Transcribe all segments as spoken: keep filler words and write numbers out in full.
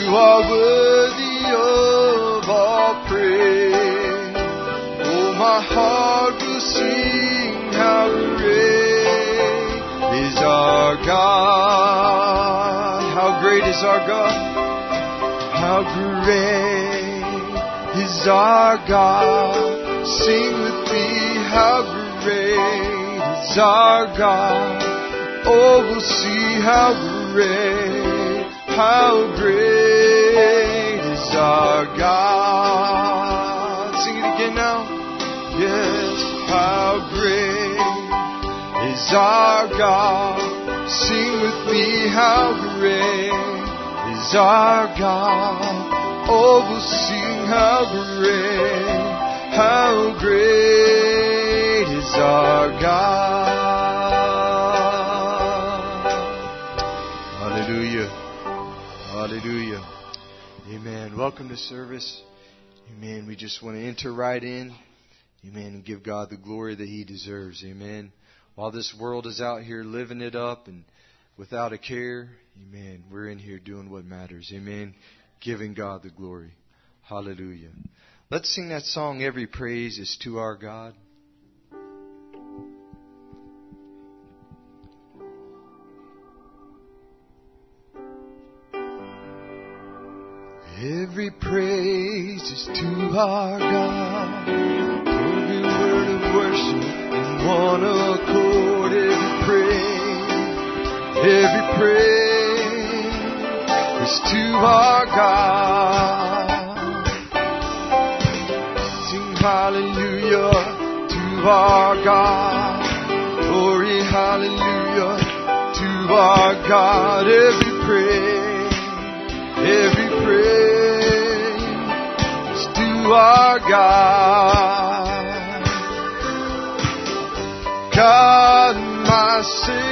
are worthy of all praise. Oh, my heart will sing, how great is our God. How great is our God. How great is our God. Sing with me, how great is our God. Oh, we'll see how great, how great is our God. Sing it again now. Yes, how great is our God. Sing with me, how great is our God. Oh, we'll sing how great, how great is our God. Hallelujah. Hallelujah. Amen. Welcome to service. Amen. We just want to enter right in. Amen. And give God the glory that He deserves. Amen. While this world is out here living it up and without a care, amen, we're in here doing what matters. Amen. Giving God the glory. Hallelujah. Let's sing that song, Every Praise is to Our God. Every praise is to our God. Every word of worship in one accord. Every praise, every praise is to our God. Sing hallelujah to our God. Glory hallelujah to our God. Every praise, every praise is to our God. God my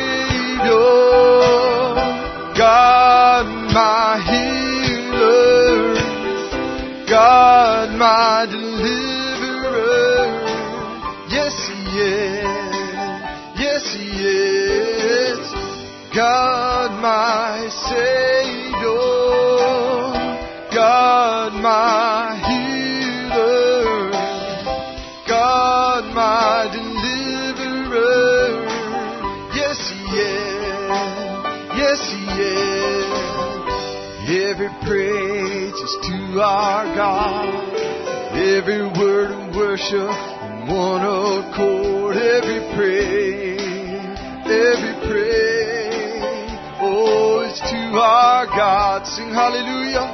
Savior, God my healer, God my deliverer. Yes He is, yes He is. God my Savior, God my healer, God my deliverer. Yes He is, yes He is. Every praise is to our God. Every word of worship in one accord. Every praise, every praise, oh, it's to our God. Sing hallelujah.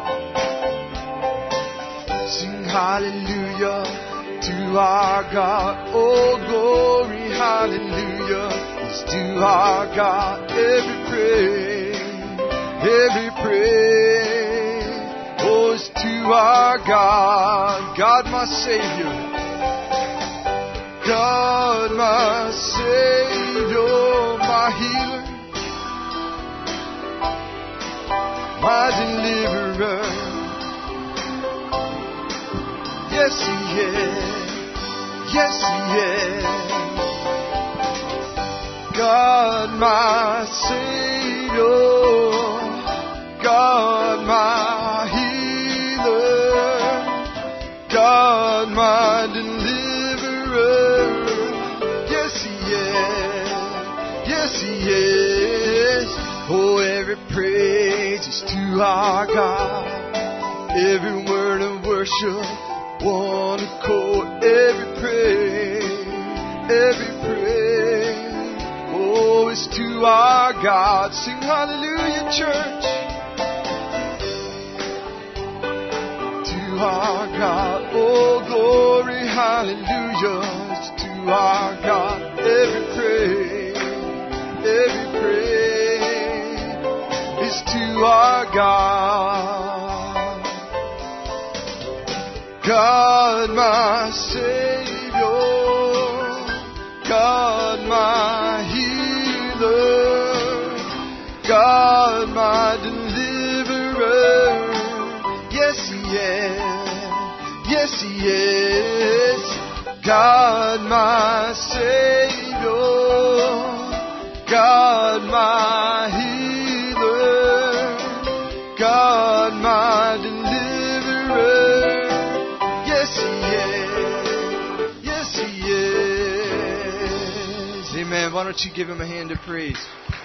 Sing hallelujah to our God. Oh, glory, hallelujah is to our God. Every praise, every praise, oh, is to our God. God my Savior, God my Savior, my healer, my deliverer. Yes He is, yes He is. God my Savior, God my healer, God my deliverer. Yes He is, yes He is. Oh, every praise is to our God. Every word of worship, one accord. Every praise, every praise, oh, is to our God. Sing hallelujah, church. To our God, oh, glory, hallelujah, is to our God. Every praise, every praise is to our God. God my Savior, God my healer, God my deliverer. Yes He is, yes He is. God my Savior, God my healer, God God, my deliverer. Yes, He is. Yes, He is. Amen. Why don't you give Him a hand of praise?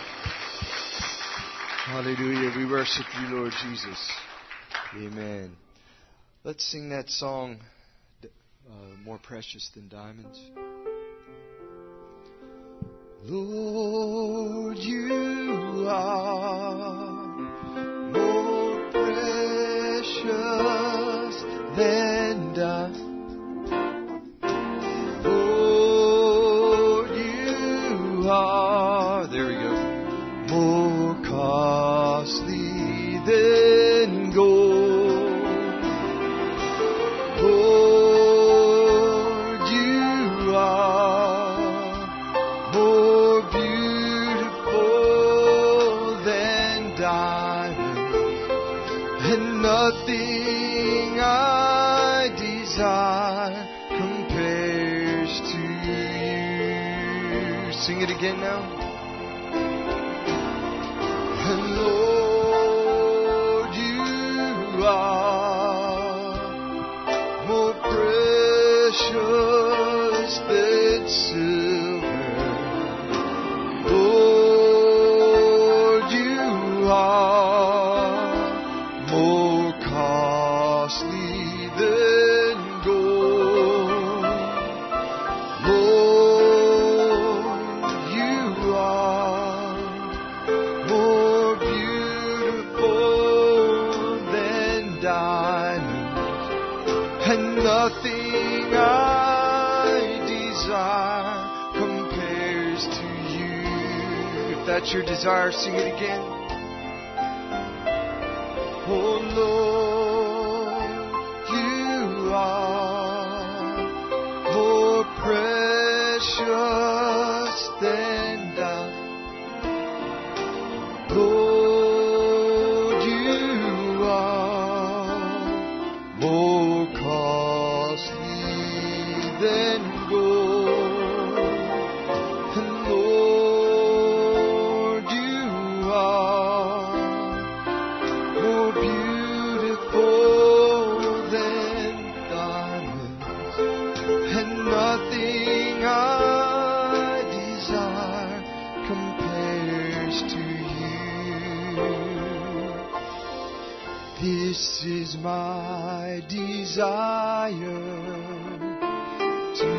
Hallelujah. We worship you, Lord Jesus. Amen. Let's sing that song, uh, More Precious Than Diamonds. Lord, you are more precious than diamonds. Lord, you are, there we go, more costly than gold. Lord, you are more beautiful than diamonds, and nothing I desire compares to you. Sing it again now. And Lord, you are more precious than silver. Lord, you are more costly than gold. Lord, you are more beautiful than diamonds, and nothing I desire compares to you. If that's your desire, sing it again. Oh Lord, you are more precious than diamonds. Lord, you are more costly than gold. And Lord, you are more beautiful than diamonds, and nothing I desire compares to you. This is my desire, to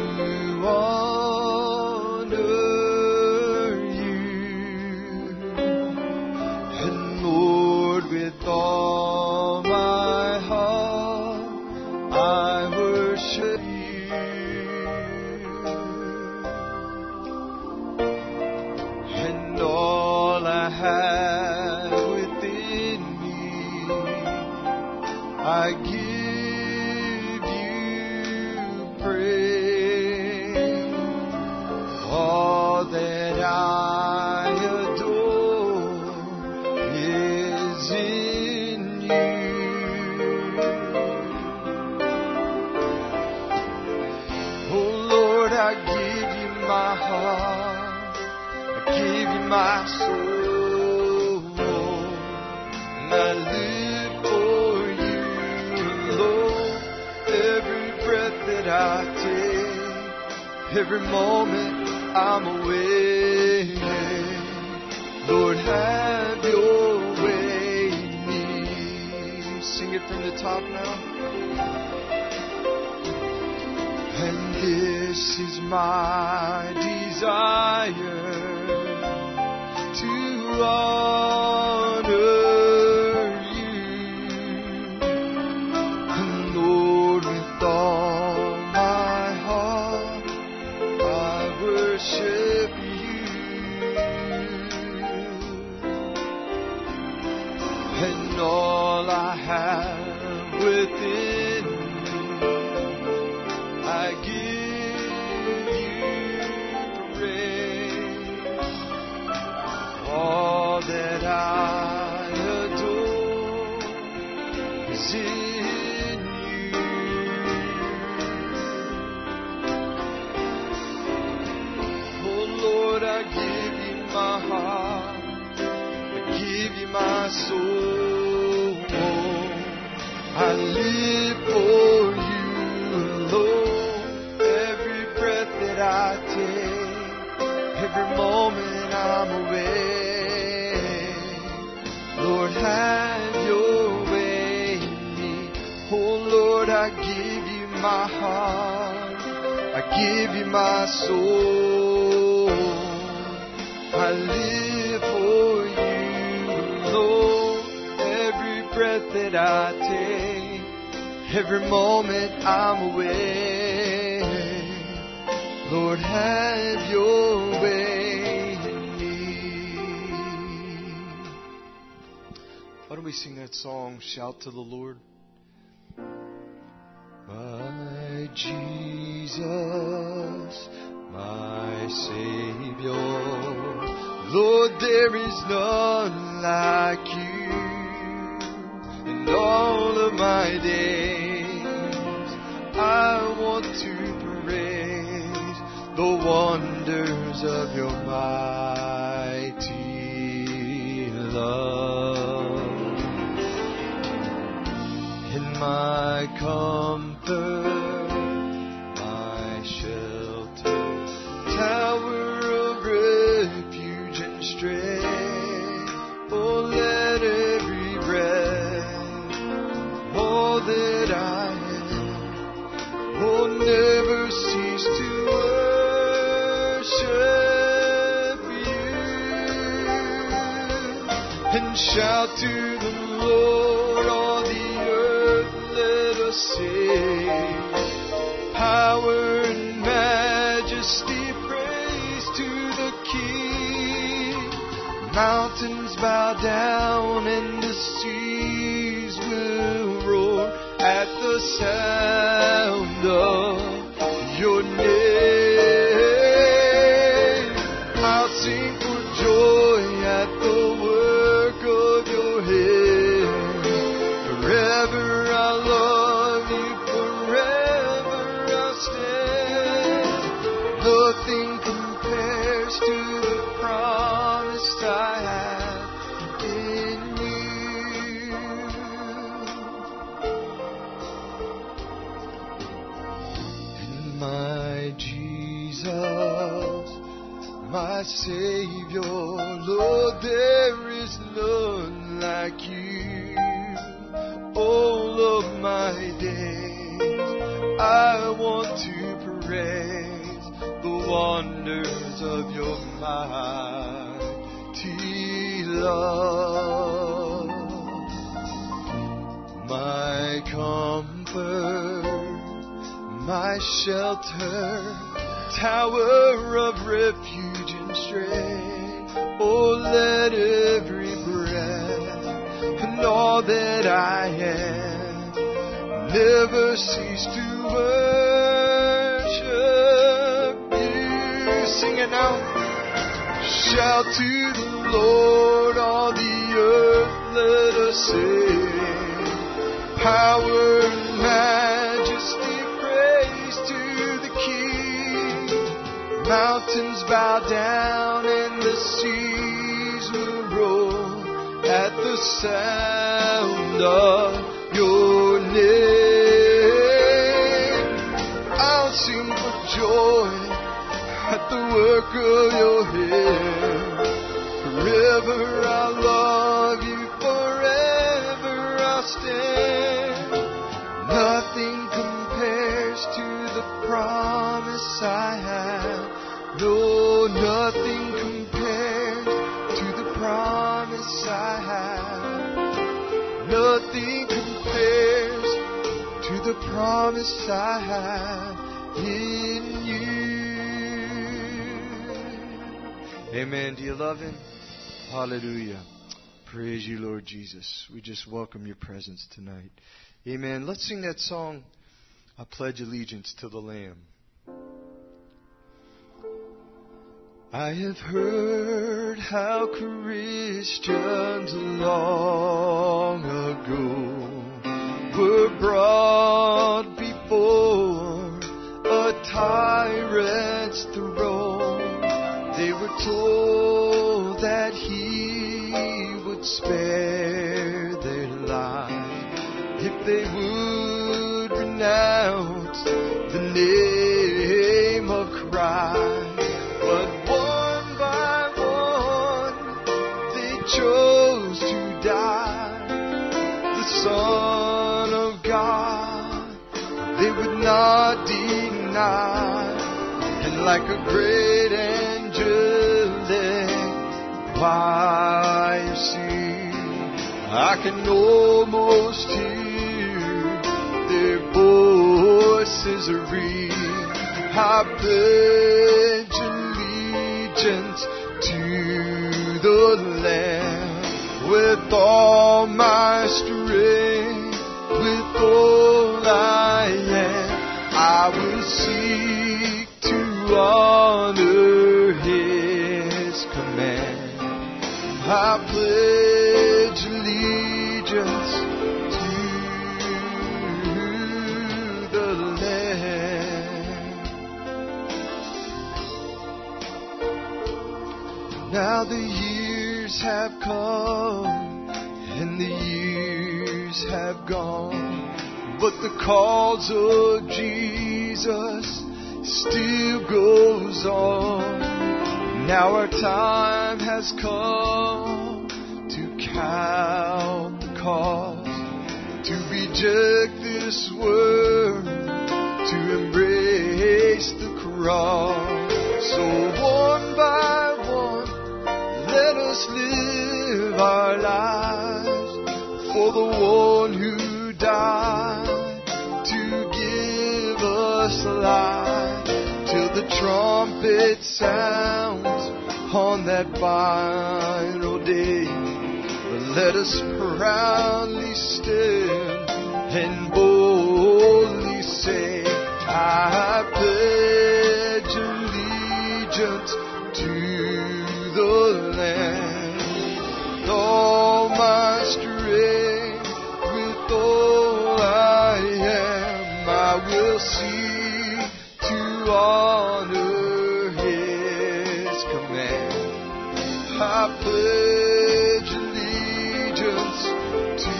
honor you, and Lord, with all my heart I worship you, and all I have within me I give you praise. All that I adore is in you. Oh Lord, I give you my heart, I give you my soul, and I live for you, Lord. Every breath that I take, every moment I'm awake, Lord, have your way in me. Sing it from the top now. And this is my desire, to honor you, and Lord, with all my heart I worship you, and all I have within me I give you praise. All that I adore is in you. Oh Lord, I give you my heart, I give you my soul, I give you my heart, I give you my soul. I live for you, Lord. Every breath that I take, every moment I'm awake, Lord, have your way in me. Why don't we sing that song, Shout to the Lord? My Jesus, my Savior, Lord, there is none like you. In all of my days, I want to praise the wonders of your mighty love. In my comfort, my shelter, tower of refuge and strength, oh, let every breath, all that I am, oh, never cease to worship you, and shout to the Lord, all the earth, let us sing. Power and majesty, praise to the King. Mountains bow down and the seas will roar at the sound of your name. I'll sing for joy at the work of your hand. Forever I'll love you, forever I'll stand. Nothing compares to the promise I have in you. And my Jesus, my Savior, Lord, there is none like you. All of my days, I want to praise the wonders of your mighty love. My comfort, my shelter, tower of refuge and strength, oh, let every breath and all that I am never cease to worship you. Sing it now. Shout to the Lord, all the earth, let us sing. Power and majesty, praise to the King. Mountains bow down and the seas will roar at the sound of your name. I'll sing for joy at the work of your hand. Forever I'll love you, forever I'll stand. Nothing compares to the promise I have. No, nothing compares to the promise I have. Nothing compares to the promise I have in you. Amen. Do you love Him? Hallelujah. Praise you, Lord Jesus. We just welcome your presence tonight. Amen. Let's sing that song, I Pledge Allegiance to the Lamb. I have heard how Christians long ago were brought before a tyrant's throne. They were told that he would spare their lives if they would renounce the name of Christ. But one by one they chose to die. The Son of God not deny. And like a great angelic choir sing, I can almost hear their voices ring. I pledge allegiance to the Lamb with all my strength, with all I am. I will seek to honor His command. I pledge allegiance to the Lamb. Now the years have come and the years have gone, but the cause of Jesus still goes on. Now our time has come to count the cost, to reject this world, to embrace the cross. So one by one, let us live our lives for the one who died to give us life, till the trumpet sounds on that final day. Let us proudly stand and boldly say, I pledge allegiance to the Lamb. With all my strength, with all I am, I will seek to honor His command. I pledge allegiance to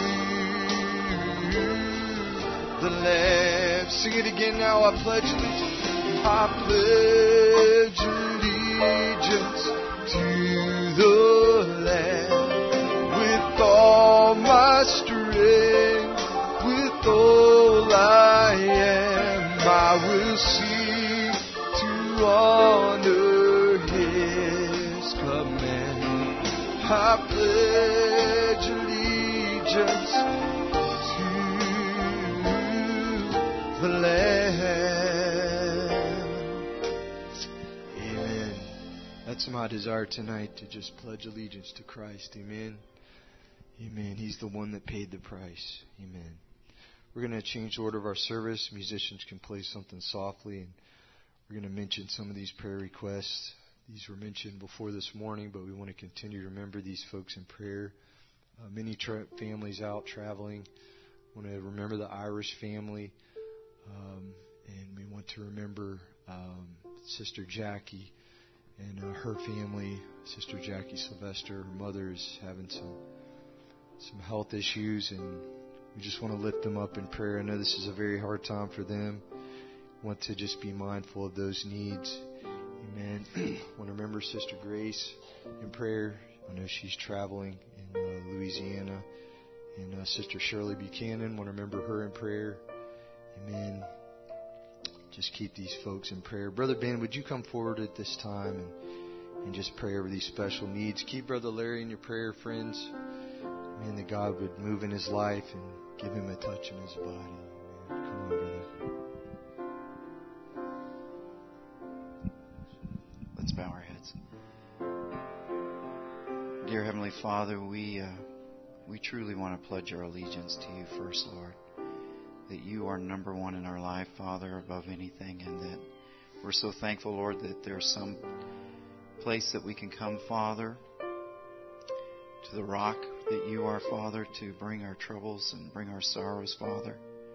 the Lamb. Sing it again now. I pledge allegiance. I pledge allegiance to the Lamb. With all my strength, with all I am, I will seek to honor His command. I pledge allegiance to the Lamb. Amen. That's my desire tonight, to just pledge allegiance to Christ. Amen. Amen. He's the one that paid the price. Amen. We're going to change the order of our service. Musicians can play something softly, and we're going to mention some of these prayer requests. These were mentioned before this morning, but we want to continue to remember these folks in prayer. Uh, many tra- families out traveling. We want to remember the Irish family, um, and we want to remember um, Sister Jackie and uh, her family. Sister Jackie Sylvester, her mother is having some some health issues, and we just want to lift them up in prayer. I know this is a very hard time for them. We want to just be mindful of those needs. Amen. I want to remember Sister Grace in prayer. I know she's traveling in uh, Louisiana. And uh, Sister Shirley Buchanan, I want to remember her in prayer. Amen. Just keep these folks in prayer. Brother Ben, would you come forward at this time and, and just pray over these special needs? Keep Brother Larry in your prayer, friends. Amen, that God would move in his life and give him a touch in his body. Amen. Come on, brother. Let's bow our heads. Dear Heavenly Father, we uh, we truly want to pledge our allegiance to you first, Lord. That you are number one in our life, Father, above anything, and that we're so thankful, Lord, that there's some place that we can come, Father, to the rock that you are, Father, to bring our troubles and bring our sorrows, Father.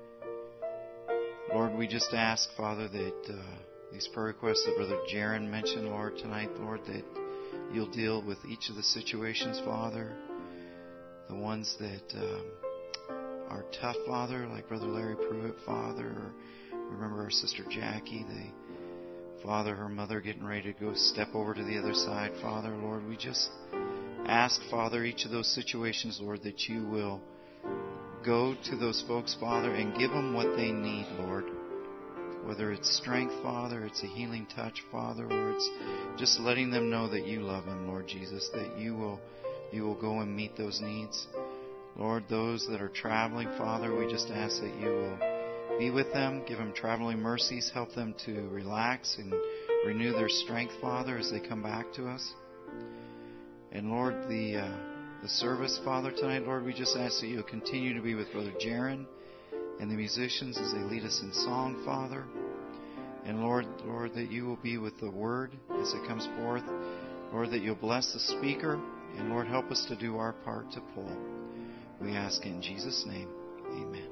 Lord, we just ask, Father, that uh, these prayer requests that Brother Jaron mentioned, Lord, tonight, Lord, that you'll deal with each of the situations, Father. The ones that um, are tough, Father, like Brother Larry Pruitt, Father. Or remember our Sister Jackie, the Father, her mother getting ready to go step over to the other side, Father. Lord, we just ask, Father, each of those situations, Lord, that you will go to those folks, Father, and give them what they need, Lord. whether it's strength, Father, it's a healing touch, Father, or it's just letting them know that you love them, Lord Jesus, that you will you will go and meet those needs. Lord, those that are traveling, Father, we just ask that you will be with them, give them traveling mercies, help them to relax and renew their strength, Father, as they come back to us. And Lord, the uh, the service, Father, tonight, Lord, we just ask that you'll continue to be with Brother Jaron and the musicians as they lead us in song, Father. And Lord, Lord, that you will be with the word as it comes forth. Lord, that you'll bless the speaker. And Lord, help us to do our part to pull. We ask in Jesus' name. Amen.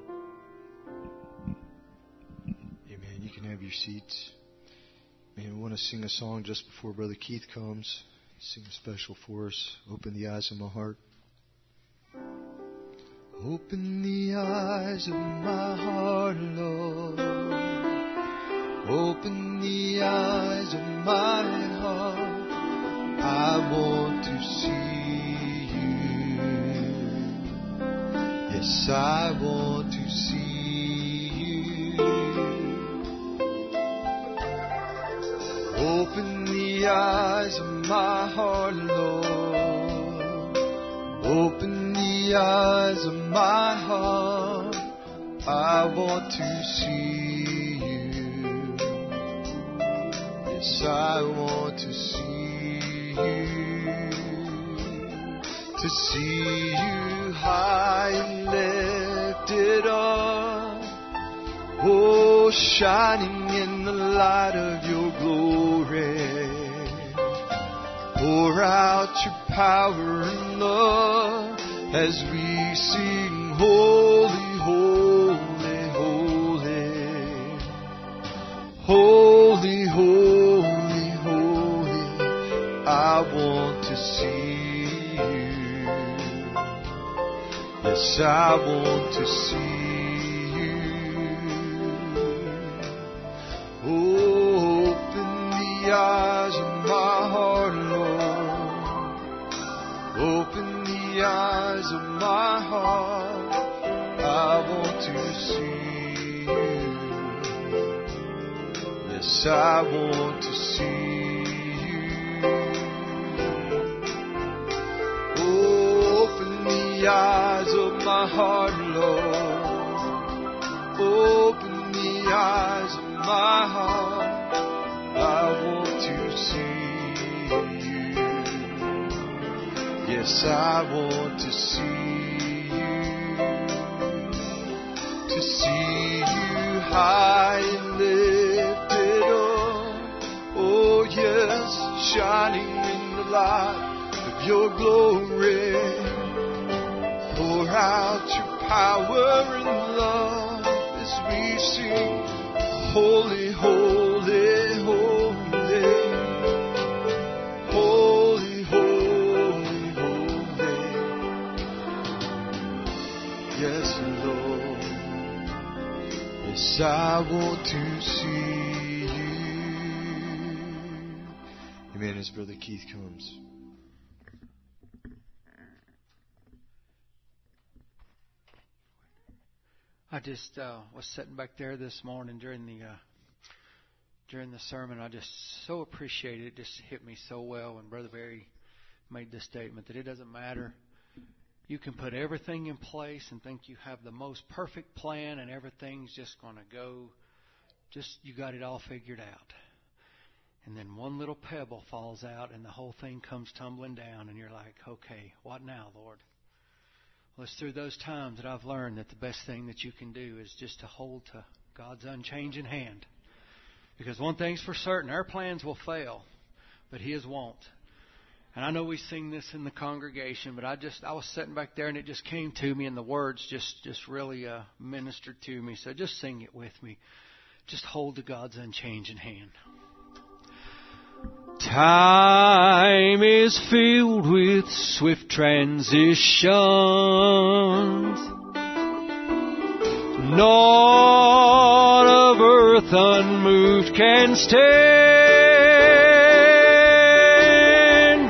Amen. You can have your seats. Man, we want to sing a song just before Brother Keith comes. Sing a special for us. Open the eyes of my heart. Open the eyes of my heart, Lord. Open the eyes of my heart. I want to see you. Yes, I want to see you. Open the eyes of my heart, Lord. Open the eyes of my heart. I want to see you. Yes, I want to see you. To see you high and lifted up. Oh, shining in the light of your glory. Pour out your power and love as we sing, holy, holy, holy. Holy, holy, holy. I want to see you. Yes, I want to see you. Open the eyes of my heart, Lord. Open the eyes of my heart. I want to see you. Yes, I want to see you. Open the eyes of my heart, Lord. Open the eyes of my heart. I want to see you. Yes, I want to see you. To see you high and lifted up. Oh yes, shining in the light of your glory. Pour out your power and love as we sing, holy, holy, holy. Holy, holy, holy. Yes, Lord. Yes, I want to see you. Amen. As Brother Keith comes. I just uh, was sitting back there this morning during the uh, during the sermon. I just so appreciated it. It just hit me so well when Brother Barry made this statement that it doesn't matter. You can put everything in place and think you have the most perfect plan and everything's just going to go. Just you got it all figured out. And then one little pebble falls out and the whole thing comes tumbling down and you're like, okay, what now, Lord? Well, it's through those times that I've learned that the best thing that you can do is just to hold to God's unchanging hand. Because one thing's for certain, our plans will fail, but His won't. And I know we sing this in the congregation, but I just I was sitting back there and it just came to me and the words just, just really uh, ministered to me. So just sing it with me. Just hold to God's unchanging hand. Time is filled with swift transitions. Naught of earth unmoved can stand.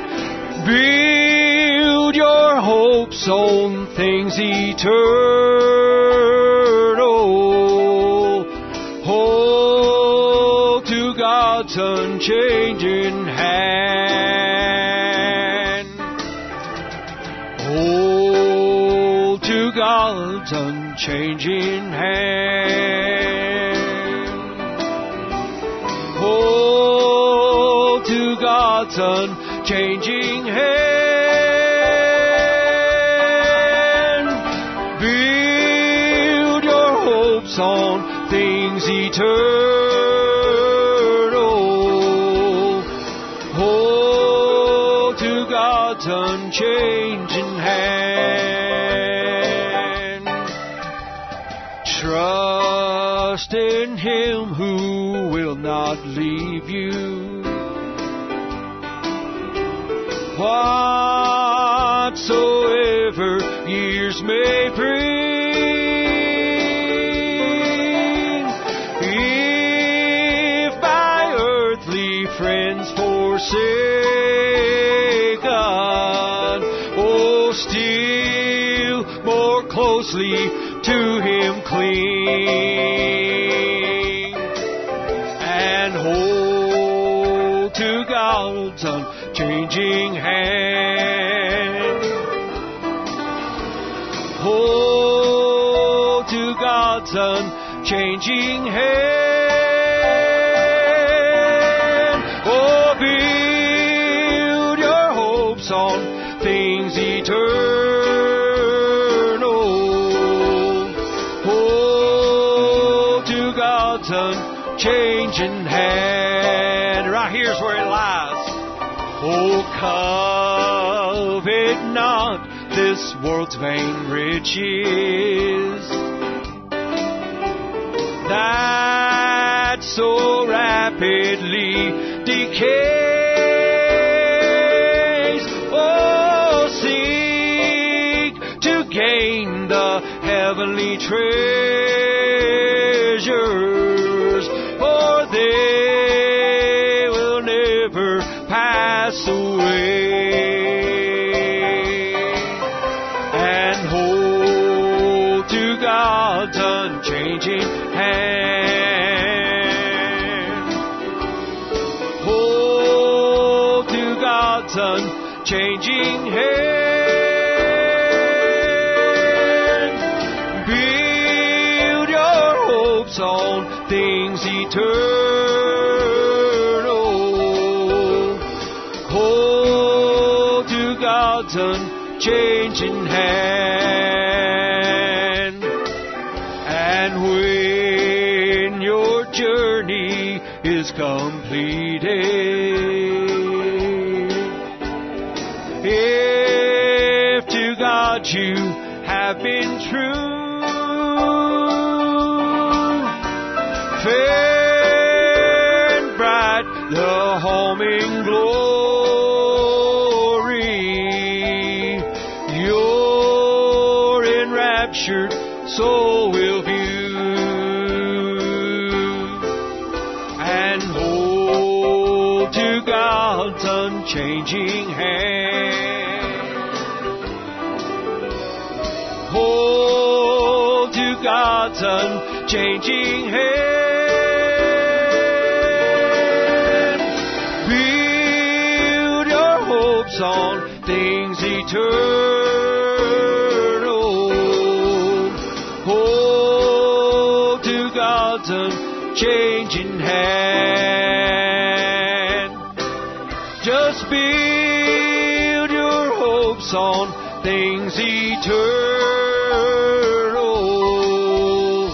Build your hopes on things eternal. Hold God's unchanging hand. Hold to God's unchanging hand. Hold to God's unchanging hand. Build your hopes on things eternal. Hold to God's unchanging hand. Trust in Him who will not leave you. Whatsoever years may bring, if by earthly friends forsaken, oh, still more closely to Him cling, and hold to God's unchanging hand. Hold to God's unchanging hand. Oh, build your hopes on things eternal. Hold to God's unchanging hand. Right here's where it lies. Oh, covet not this world's vain riches, that so rapidly decays. Oh, seek to gain the heavenly treasures, for they will never pass away. And hold to God's unchanging hand. Hold to God's unchanging hand. Build your hopes on things eternal. Hold to God's unchanging hand. And when your journey is completed, if to God you have been true, fair and bright the home in glory, your enraptured soul will view. And hold to God's unchanging hand. Hold to God's unchanging hand. Build your hopes on things eternal. Hold to God's unchanging hand. Just build your hopes on things eternal.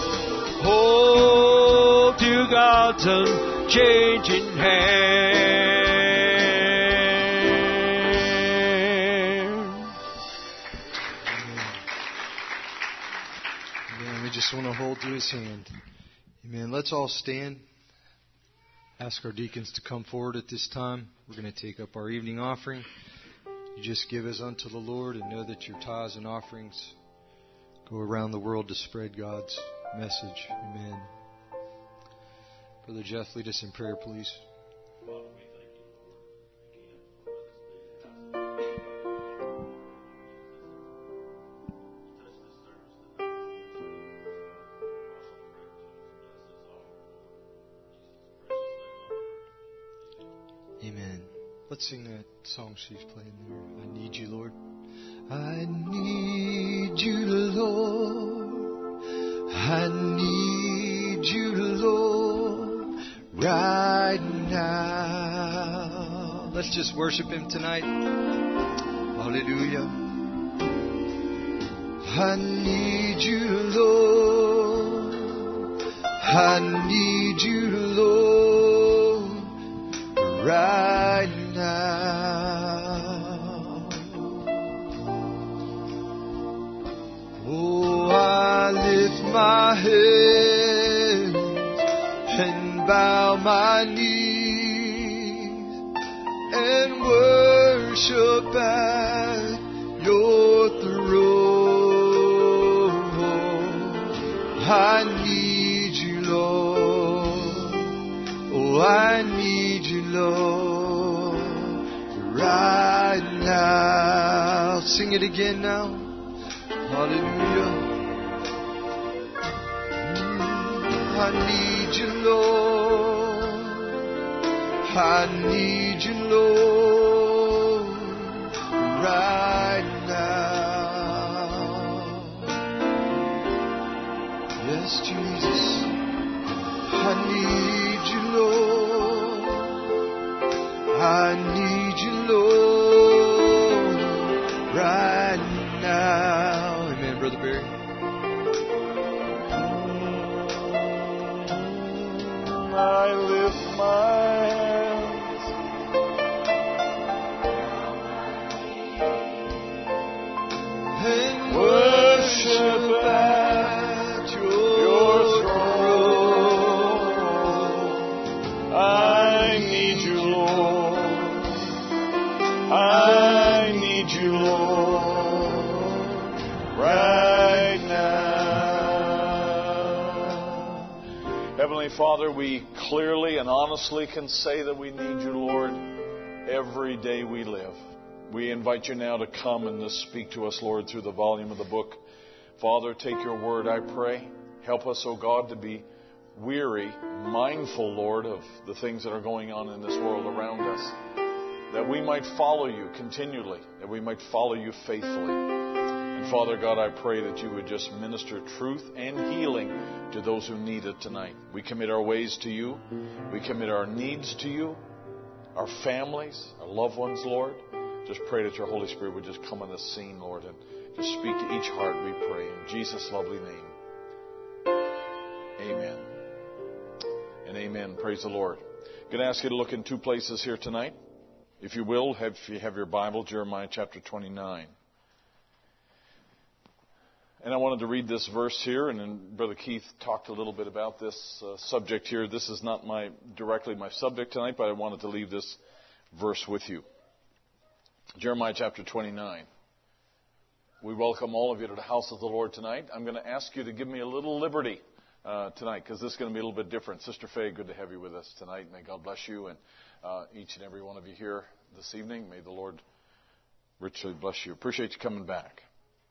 Hold to God's unchanging hand. Amen. We just want to hold to His hand. Amen. Let's all stand. Ask our deacons to come forward at this time. We're going to take up our evening offering. You just give as unto the Lord, and know that your tithes and offerings go around the world to spread God's message. Amen. Brother Jeff, lead us in prayer, please. Let's sing that song she's playing there. I need you, Lord. I need you, Lord. I need you, Lord, right now. Let's just worship Him tonight. Hallelujah. I need you, Lord. I need you, Lord, right now. Oh, I lift my head and bow my knees and worship at your throne. I need you, Lord. Oh, I need you, Lord, right now. Sing it again now. Hallelujah. I need you, Lord. I need you, Lord, right now. Yes, Jesus. I need you, Lord. I need you, Lord, right now. Amen, Brother Barry. I lift my hands and worship at your throne. I need you, Lord. I need you, Lord, right now. Heavenly Father, we clearly and honestly can say that we need you, Lord, every day we live. We invite you now to come and to speak to us, Lord, through the volume of the book. Father, take your word, I pray. Help us, O God, to be weary, mindful, Lord, of the things that are going on in this world around us, that we might follow you continually, that we might follow you faithfully. And Father God, I pray that you would just minister truth and healing to those who need it tonight. We commit our ways to you. We commit our needs to you, our families, our loved ones, Lord. Just pray that your Holy Spirit would just come on the scene, Lord, and just speak to each heart, we pray. In Jesus' lovely name. Amen. And amen. Praise the Lord. I'm going to ask you to look in two places here tonight. If you will, have, if you have your Bible, Jeremiah chapter twenty-nine. And I wanted to read this verse here, and then Brother Keith talked a little bit about this uh, subject here. This is not my directly my subject tonight, but I wanted to leave this verse with you. Jeremiah chapter twenty-nine. We welcome all of you to the house of the Lord tonight. I'm going to ask you to give me a little liberty uh, tonight, because this is going to be a little bit different. Sister Faye, good to have you with us tonight. May God bless you, and uh, each and every one of you here this evening. May the Lord richly bless you. Appreciate you coming back.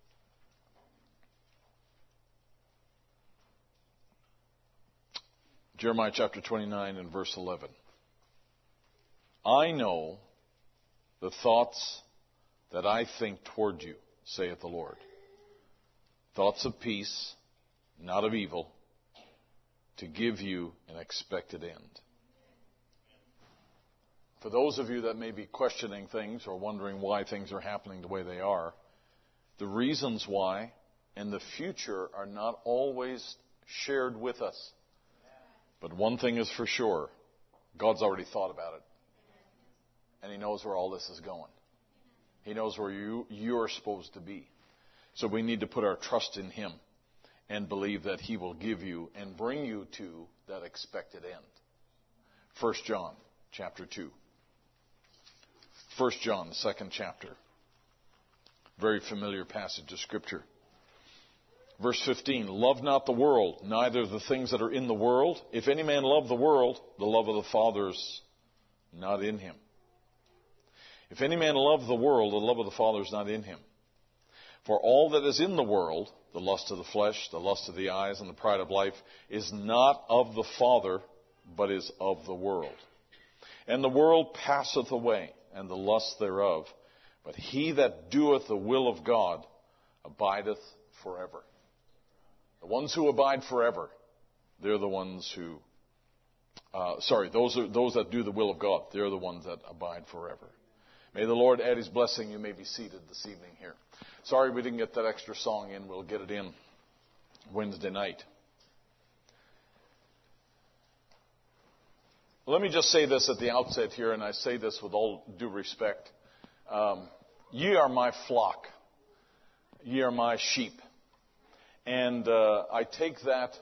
Jeremiah chapter twenty-nine and verse eleven. I know the thoughts that I think toward you, saith the Lord. Thoughts of peace, not of evil, to give you an expected end. For those of you that may be questioning things or wondering why things are happening the way they are, the reasons why and the future are not always shared with us. But one thing is for sure, God's already thought about it. And He knows where all this is going. He knows where you, you're supposed to be. So we need to put our trust in Him and believe that He will give you and bring you to that expected end. First John chapter two. First John, the second chapter. Very familiar passage of Scripture. Verse fifteen, love not the world, neither the things that are in the world. If any man love the world, the love of the Father is not in him. If any man love the world, the love of the Father is not in him. For all that is in the world, the lust of the flesh, the lust of the eyes, and the pride of life, is not of the Father, but is of the world. And the world passeth away, and the lust thereof. But he that doeth the will of God abideth forever. The ones who abide forever, they're the ones who, uh, sorry, those are those that do the will of God. They're the ones that abide forever. May the Lord add His blessing. You may be seated this evening here. Sorry we didn't get that extra song in. We'll get it in Wednesday night. Let me just say this at the outset here, and I say this with all due respect. Um, ye are my flock. Ye are my sheep. And uh, I take that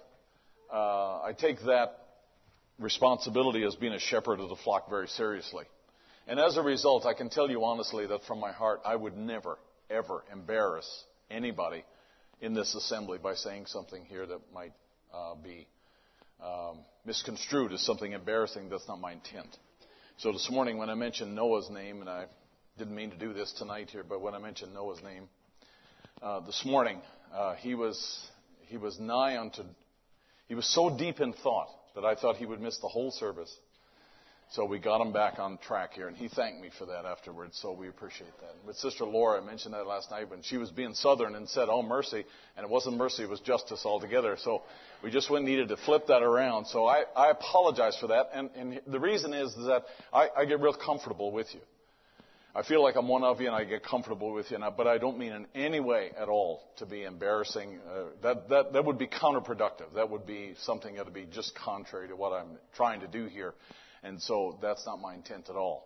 uh, I take that responsibility as being a shepherd of the flock very seriously. And as a result, I can tell you honestly that from my heart, I would never, ever embarrass anybody in this assembly by saying something here that might uh, be um, misconstrued as something embarrassing. That's not my intent. So this morning when I mentioned Noah's name, and I didn't mean to do this tonight here, but when I mentioned Noah's name, uh, this morning, uh, he was he was nigh unto, he was so deep in thought that I thought he would miss the whole service. So we got him back on track here, and he thanked me for that afterwards, so we appreciate that. With Sister Laura, I mentioned that last night when she was being southern and said, oh, mercy, and it wasn't mercy, it was justice altogether. So we just went needed to flip that around. So I, I apologize for that, and, and the reason is that I, I get real comfortable with you. I feel like I'm one of you, and I get comfortable with you, and I, but I don't mean in any way at all to be embarrassing. Uh, that, that, that would be counterproductive. That would be something that would be just contrary to what I'm trying to do here. And so that's not my intent at all.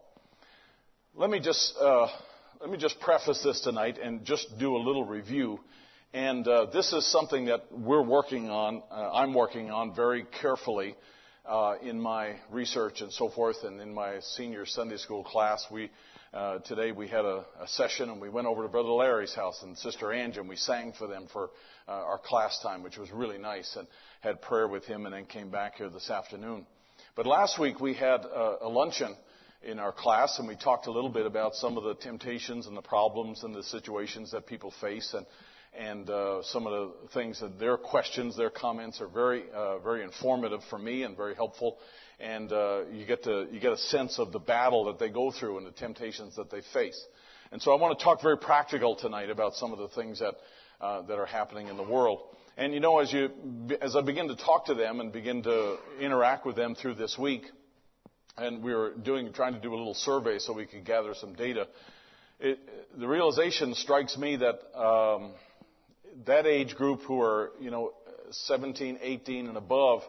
Let me just uh, let me just preface this tonight and just do a little review. And uh, this is something that we're working on. Uh, I'm working on very carefully uh, in my research and so forth, and in my senior Sunday school class. We uh, today we had a, a session, and we went over to Brother Larry's house and Sister Angie, and we sang for them for uh, our class time, which was really nice, and had prayer with him, and then came back here this afternoon. But last week we had a, a luncheon in our class, and we talked a little bit about some of the temptations and the problems and the situations that people face, and and uh, some of the things that their questions, their comments are very uh, very informative for me and very helpful. And uh, you get to you get a sense of the battle that they go through and the temptations that they face. And so I want to talk very practical tonight about some of the things that uh, that are happening in the world. And you know, as you, as I begin to talk to them and begin to interact with them through this week, and we were doing, trying to do a little survey so we could gather some data, it, the realization strikes me that um, that age group who are, you know, seventeen, eighteen and above,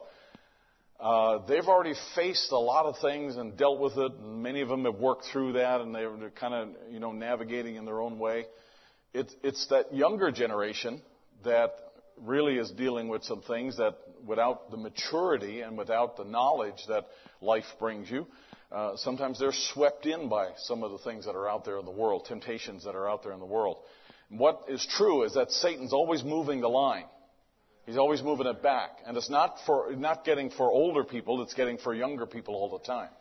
uh, they've already faced a lot of things and dealt with it, and many of them have worked through that, and they're, they're kind of, you know, navigating in their own way. It, it's that younger generation that really is dealing with some things that without the maturity and without the knowledge that life brings you, uh, sometimes they're swept in by some of the things that are out there in the world, temptations that are out there in the world. And what is true is that Satan's always moving the line. He's always moving it back. And it's not for not getting for older people, it's getting for younger people all the time.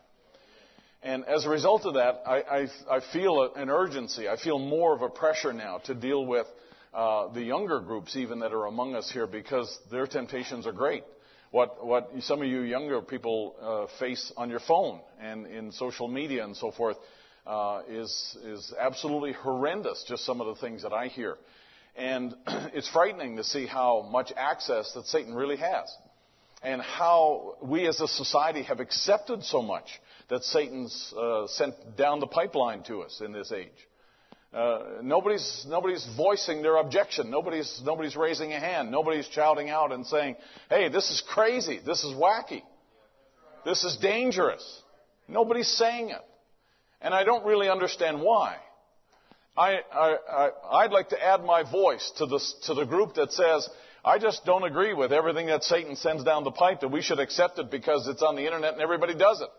And as a result of that, I, I, I feel an urgency. I feel more of a pressure now to deal with Uh, the younger groups even that are among us here, because their temptations are great. What what some of you younger people uh, face on your phone and in social media and so forth uh, is is absolutely horrendous. Just some of the things that I hear, and it's frightening to see how much access that Satan really has, and how we as a society have accepted so much that Satan's uh, sent down the pipeline to us in this age. Uh, nobody's nobody's voicing their objection. Nobody's nobody's raising a hand. Nobody's shouting out and saying, "Hey, this is crazy. This is wacky. This is dangerous." Nobody's saying it, and I don't really understand why. I, I, I I'd like to add my voice to the to the group that says, "I just don't agree with everything that Satan sends down the pipe. That we should accept it because it's on the internet and everybody does it."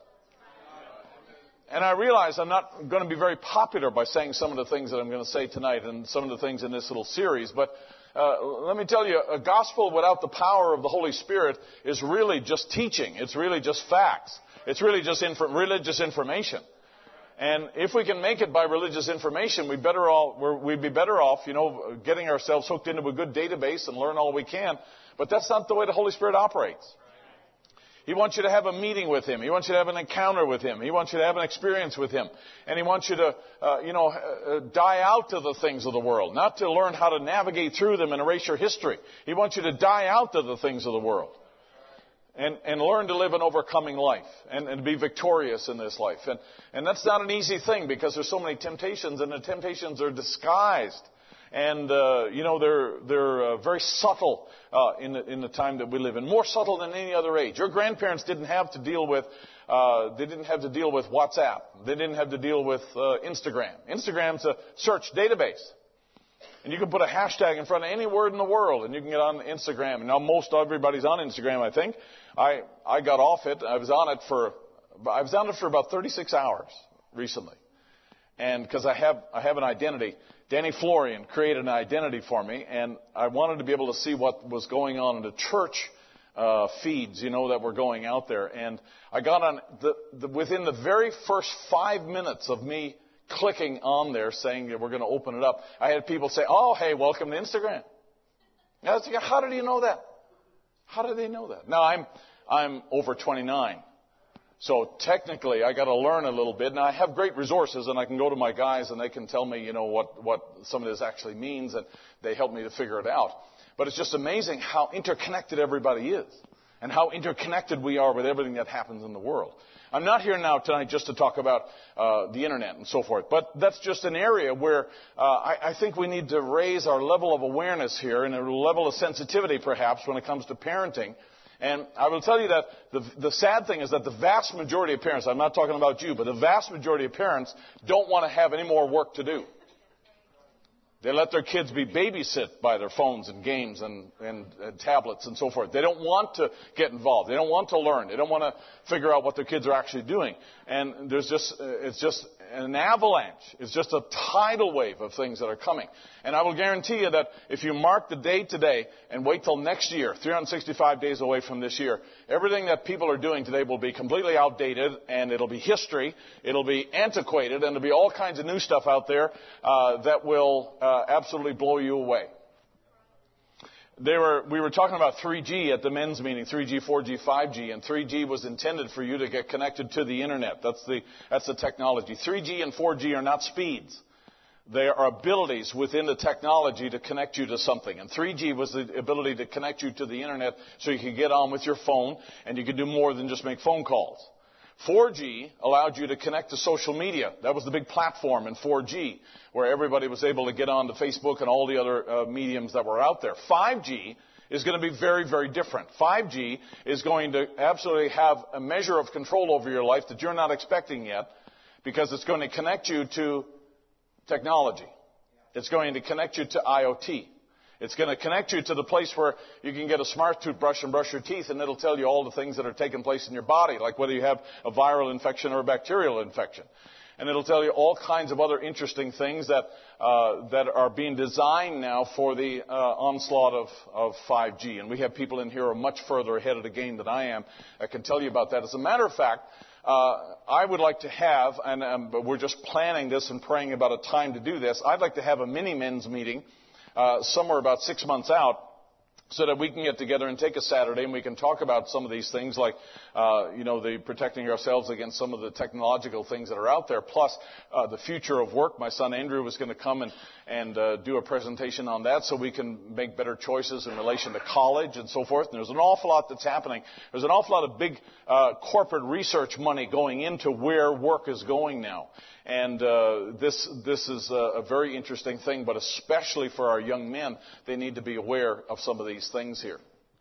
And I realize I'm not going to be very popular by saying some of the things that I'm going to say tonight and some of the things in this little series. But uh, let me tell you, a gospel without the power of the Holy Spirit is really just teaching. It's really just facts. It's really just inf- religious information. And if we can make it by religious information, we better all, we're, we'd be better off, you know, getting ourselves hooked into a good database and learn all we can. But that's not the way the Holy Spirit operates. He wants you to have a meeting with Him. He wants you to have an encounter with Him. He wants you to have an experience with Him. And He wants you to, uh, you know, uh, die out to the things of the world, not to learn how to navigate through them and erase your history. He wants you to die out to the things of the world and, and learn to live an overcoming life and, and be victorious in this life. And, and that's not an easy thing because there's so many temptations, and the temptations are disguised. And, uh, you know, they're, they're uh, very subtle uh, in, the, in the time that we live in. More subtle than any other age. Your grandparents didn't have to deal with, uh, they didn't have to deal with WhatsApp. They didn't have to deal with uh, Instagram. Instagram's a search database. And you can put a hashtag in front of any word in the world, and you can get on Instagram. And now most everybody's on Instagram, I think. I, I got off it. I was on it for, I was on it for about thirty-six hours recently. And because I have, I have an identity. Danny Florian created an identity for me, and I wanted to be able to see what was going on in the church uh, feeds, you know, that were going out there. And I got on, the, the, within the very first five minutes of me clicking on there saying that we're going to open it up, I had people say, oh, hey, welcome to Instagram. And I was thinking, how did you know that? How did they know that? Now, I'm, I'm over twenty-nine. So technically, I got to learn a little bit. Now, I have great resources, and I can go to my guys, and they can tell me, you know, what, what some of this actually means, and they help me to figure it out. But it's just amazing how interconnected everybody is, and how interconnected we are with everything that happens in the world. I'm not here now tonight just to talk about uh, the Internet and so forth, but that's just an area where uh, I, I think we need to raise our level of awareness here and a level of sensitivity, perhaps, when it comes to parenting. And I will tell you that the, the sad thing is that the vast majority of parents, I'm not talking about you, but the vast majority of parents don't want to have any more work to do. They let their kids be babysit by their phones and games and, and, and tablets and so forth. They don't want to get involved. They don't want to learn. They don't want to figure out what their kids are actually doing. And there's just, it's just an avalanche. It's just a tidal wave of things that are coming. And I will guarantee you that if you mark the day today and wait till next year, three hundred sixty-five days away from this year, everything that people are doing today will be completely outdated, and it'll be history, it'll be antiquated, and there'll be all kinds of new stuff out there uh, that will uh, absolutely blow you away. They were, we were talking about three G at the men's meeting, three G, four G, five G, and three G was intended for you to get connected to the Internet. That's the, that's the technology. three G and four G are not speeds. They are abilities within the technology to connect you to something. And three G was the ability to connect you to the Internet so you could get on with your phone and you could do more than just make phone calls. four G allowed you to connect to social media. That was the big platform in four G, where everybody was able to get on to Facebook and all the other uh, mediums that were out there. five G is going to be very, very different. five G is going to absolutely have a measure of control over your life that you're not expecting yet, because it's going to connect you to technology. It's going to connect you to IoT. It's going to connect you to the place where you can get a smart toothbrush and brush your teeth, and it'll tell you all the things that are taking place in your body, like whether you have a viral infection or a bacterial infection. And it'll tell you all kinds of other interesting things that uh, that are being designed now for the uh, onslaught of, of five G. And we have people in here who are much further ahead of the game than I am. I can tell you about that. As a matter of fact, uh, I would like to have, and um, but we're just planning this and praying about a time to do this, I'd like to have a mini men's meeting Uh, somewhere about six months out, so that we can get together and take a Saturday and we can talk about some of these things, like, uh, you know, the protecting ourselves against some of the technological things that are out there, plus uh, the future of work. My son Andrew was going to come and, and uh, do a presentation on that so we can make better choices in relation to college and so forth. And there's an awful lot that's happening. There's an awful lot of big uh, corporate research money going into where work is going now. And uh, this this is a, a very interesting thing, but especially for our young men, they need to be aware of some of these things here.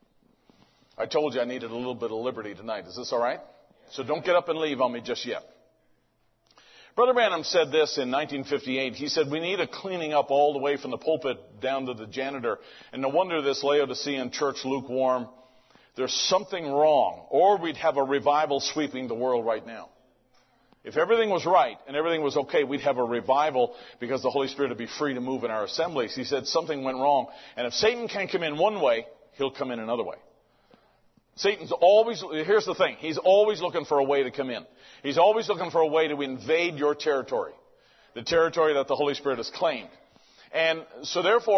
I told you I needed a little bit of liberty tonight. Is this all right? So don't get up and leave on me just yet. Brother Branham said this in nineteen fifty-eight. He said, we need a cleaning up all the way from the pulpit down to the janitor. And no wonder this Laodicean church lukewarm. There's something wrong, or we'd have a revival sweeping the world right now. If everything was right and everything was okay, we'd have a revival because the Holy Spirit would be free to move in our assemblies. He said something went wrong. And if Satan can't come in one way, he'll come in another way. Satan's always, here's the thing, he's always looking for a way to come in. He's always looking for a way to invade your territory, the territory that the Holy Spirit has claimed. And so therefore,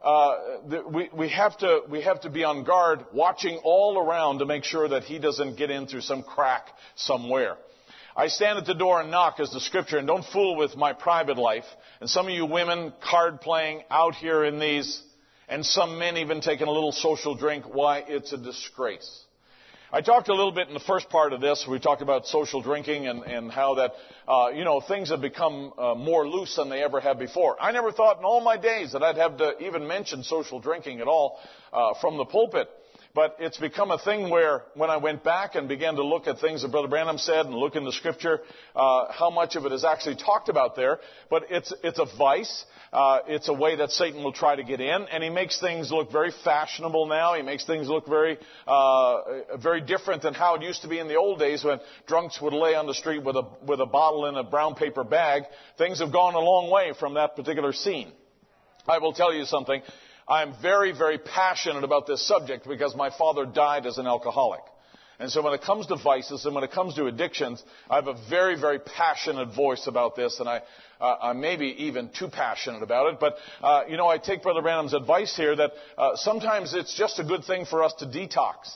uh, the, we, we have to, we have to be on guard, watching all around to make sure that he doesn't get in through some crack somewhere. I stand at the door and knock, as the scripture, and don't fool with my private life. And some of you women card playing out here in these, and some men even taking a little social drink, why, it's a disgrace. I talked a little bit in the first part of this. We talked about social drinking and, and how that, uh, you know, things have become uh, more loose than they ever have before. I never thought in all my days that I'd have to even mention social drinking at all uh, from the pulpit. But it's become a thing where when I went back and began to look at things that Brother Branham said and look in the Scripture, uh, how much of it is actually talked about there. But it's it's a vice. Uh, it's a way that Satan will try to get in. And he makes things look very fashionable now. He makes things look very uh, very different than how it used to be in the old days when drunks would lay on the street with a, with a bottle in a brown paper bag. Things have gone a long way from that particular scene. I will tell you something. I'm very, very passionate about this subject because my father died as an alcoholic. And so when it comes to vices and when it comes to addictions, I have a very, very passionate voice about this, and I, uh, I may be even too passionate about it. But, uh, you know, I take Brother Branham's advice here that uh, sometimes it's just a good thing for us to detox.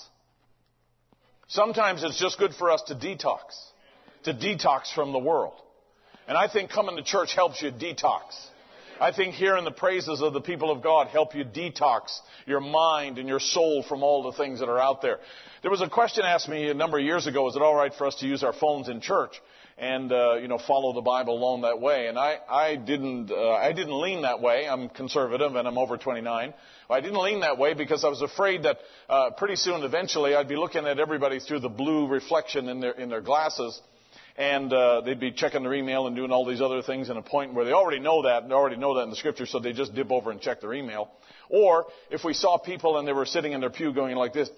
Sometimes it's just good for us to detox, to detox from the world. And I think coming to church helps you detox. I think hearing the praises of the people of God help you detox your mind and your soul from all the things that are out there. There was a question asked me a number of years ago, is it all right for us to use our phones in church and, uh, you know, follow the Bible alone that way? And I, I didn't, uh, I didn't lean that way. I'm conservative and I'm over twenty-nine. I didn't lean that way because I was afraid that, uh, pretty soon, eventually, I'd be looking at everybody through the blue reflection in their, in their glasses. And uh, they'd be checking their email and doing all these other things in a point where they already know that, and they already know that in the Scripture, so they just dip over and check their email. Or if we saw people and they were sitting in their pew going like this,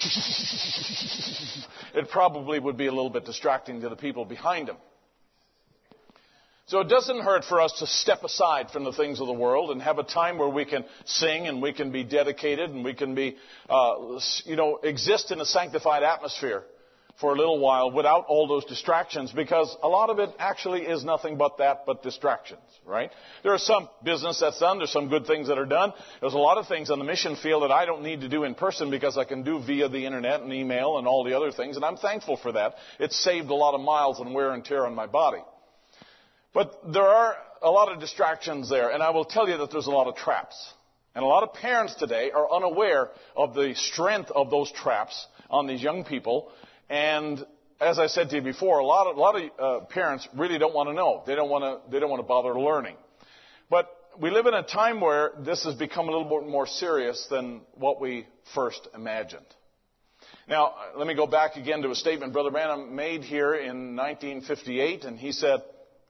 it probably would be a little bit distracting to the people behind them. So it doesn't hurt for us to step aside from the things of the world and have a time where we can sing and we can be dedicated and we can be, uh, you know, exist in a sanctified atmosphere for a little while without all those distractions, because a lot of it actually is nothing but that, but distractions, right? There are some business that's done. There's some good things that are done. There's a lot of things on the mission field that I don't need to do in person because I can do via the internet and email and all the other things, and I'm thankful for that. It's saved a lot of miles and wear and tear on my body. But there are a lot of distractions there, and I will tell you that there's a lot of traps. And a lot of parents today are unaware of the strength of those traps on these young people. And as I said to you before, a lot of, a lot of uh, parents really don't want to know. They don't want to, they don't want to bother learning. But we live in a time where this has become a little bit more serious than what we first imagined. Now, let me go back again to a statement Brother Branham made here in nineteen fifty-eight, and he said,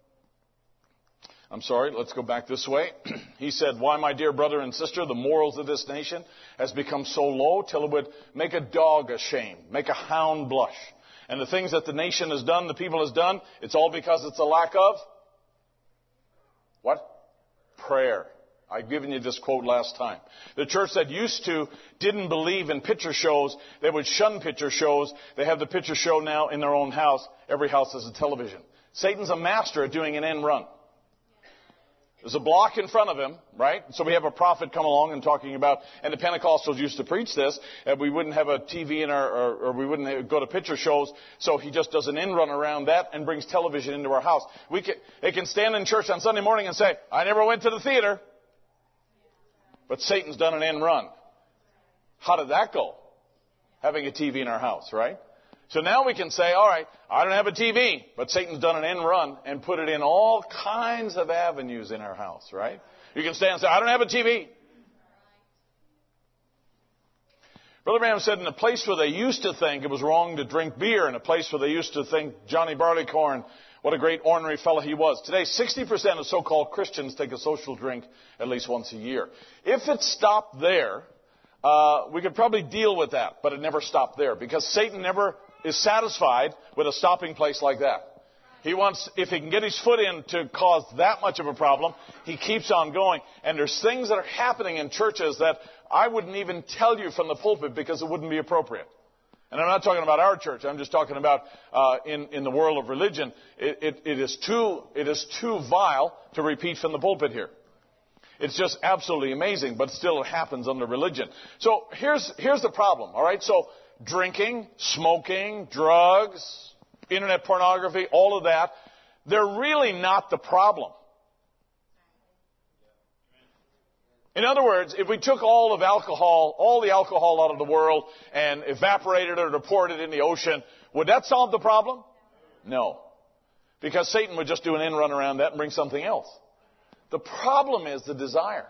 I'm sorry, let's go back this way. He said, why, my dear brother and sister, the morals of this nation has become so low till it would make a dog ashamed, make a hound blush. And the things that the nation has done, the people has done, it's all because it's a lack of what? Prayer. I've given you this quote last time. The church that used to didn't believe in picture shows, they would shun picture shows. They have the picture show now in their own house. Every house has a television. Satan's a master at doing an end run. There's a block in front of him, right? So we have a prophet come along and talking about, and the Pentecostals used to preach this, and we wouldn't have a T V in our, or, or we wouldn't go to picture shows, so he just does an end run around that and brings television into our house. We can, they can stand in church on Sunday morning and say, I never went to the theater, but Satan's done an end run. How did that go? Having a T V in our house, right? So now we can say, all right, I don't have a T V, but Satan's done an end run and put it in all kinds of avenues in our house, right? You can stand and say, I don't have a T V. Brother Branham said in a place where they used to think it was wrong to drink beer, in a place where they used to think Johnny Barleycorn, what a great ornery fellow he was. Today, sixty percent of so-called Christians take a social drink at least once a year. If it stopped there, uh, we could probably deal with that, but it never stopped there because Satan never is satisfied with a stopping place like that. He wants, if he can get his foot in to cause that much of a problem, he keeps on going. And there's things that are happening in churches that I wouldn't even tell you from the pulpit because it wouldn't be appropriate. And I'm not talking about our church. I'm just talking about uh, in, in the world of religion. It, it, it is too, it is too vile to repeat from the pulpit here. It's just absolutely amazing, but still it happens under religion. So here's, here's the problem, all right? So drinking, smoking, drugs, internet pornography, all of that, they're really not the problem. In other words, if we took all of alcohol, all the alcohol out of the world and evaporated it or poured it in the ocean, would that solve the problem? No. Because Satan would just do an end run around that and bring something else. The problem is the desire.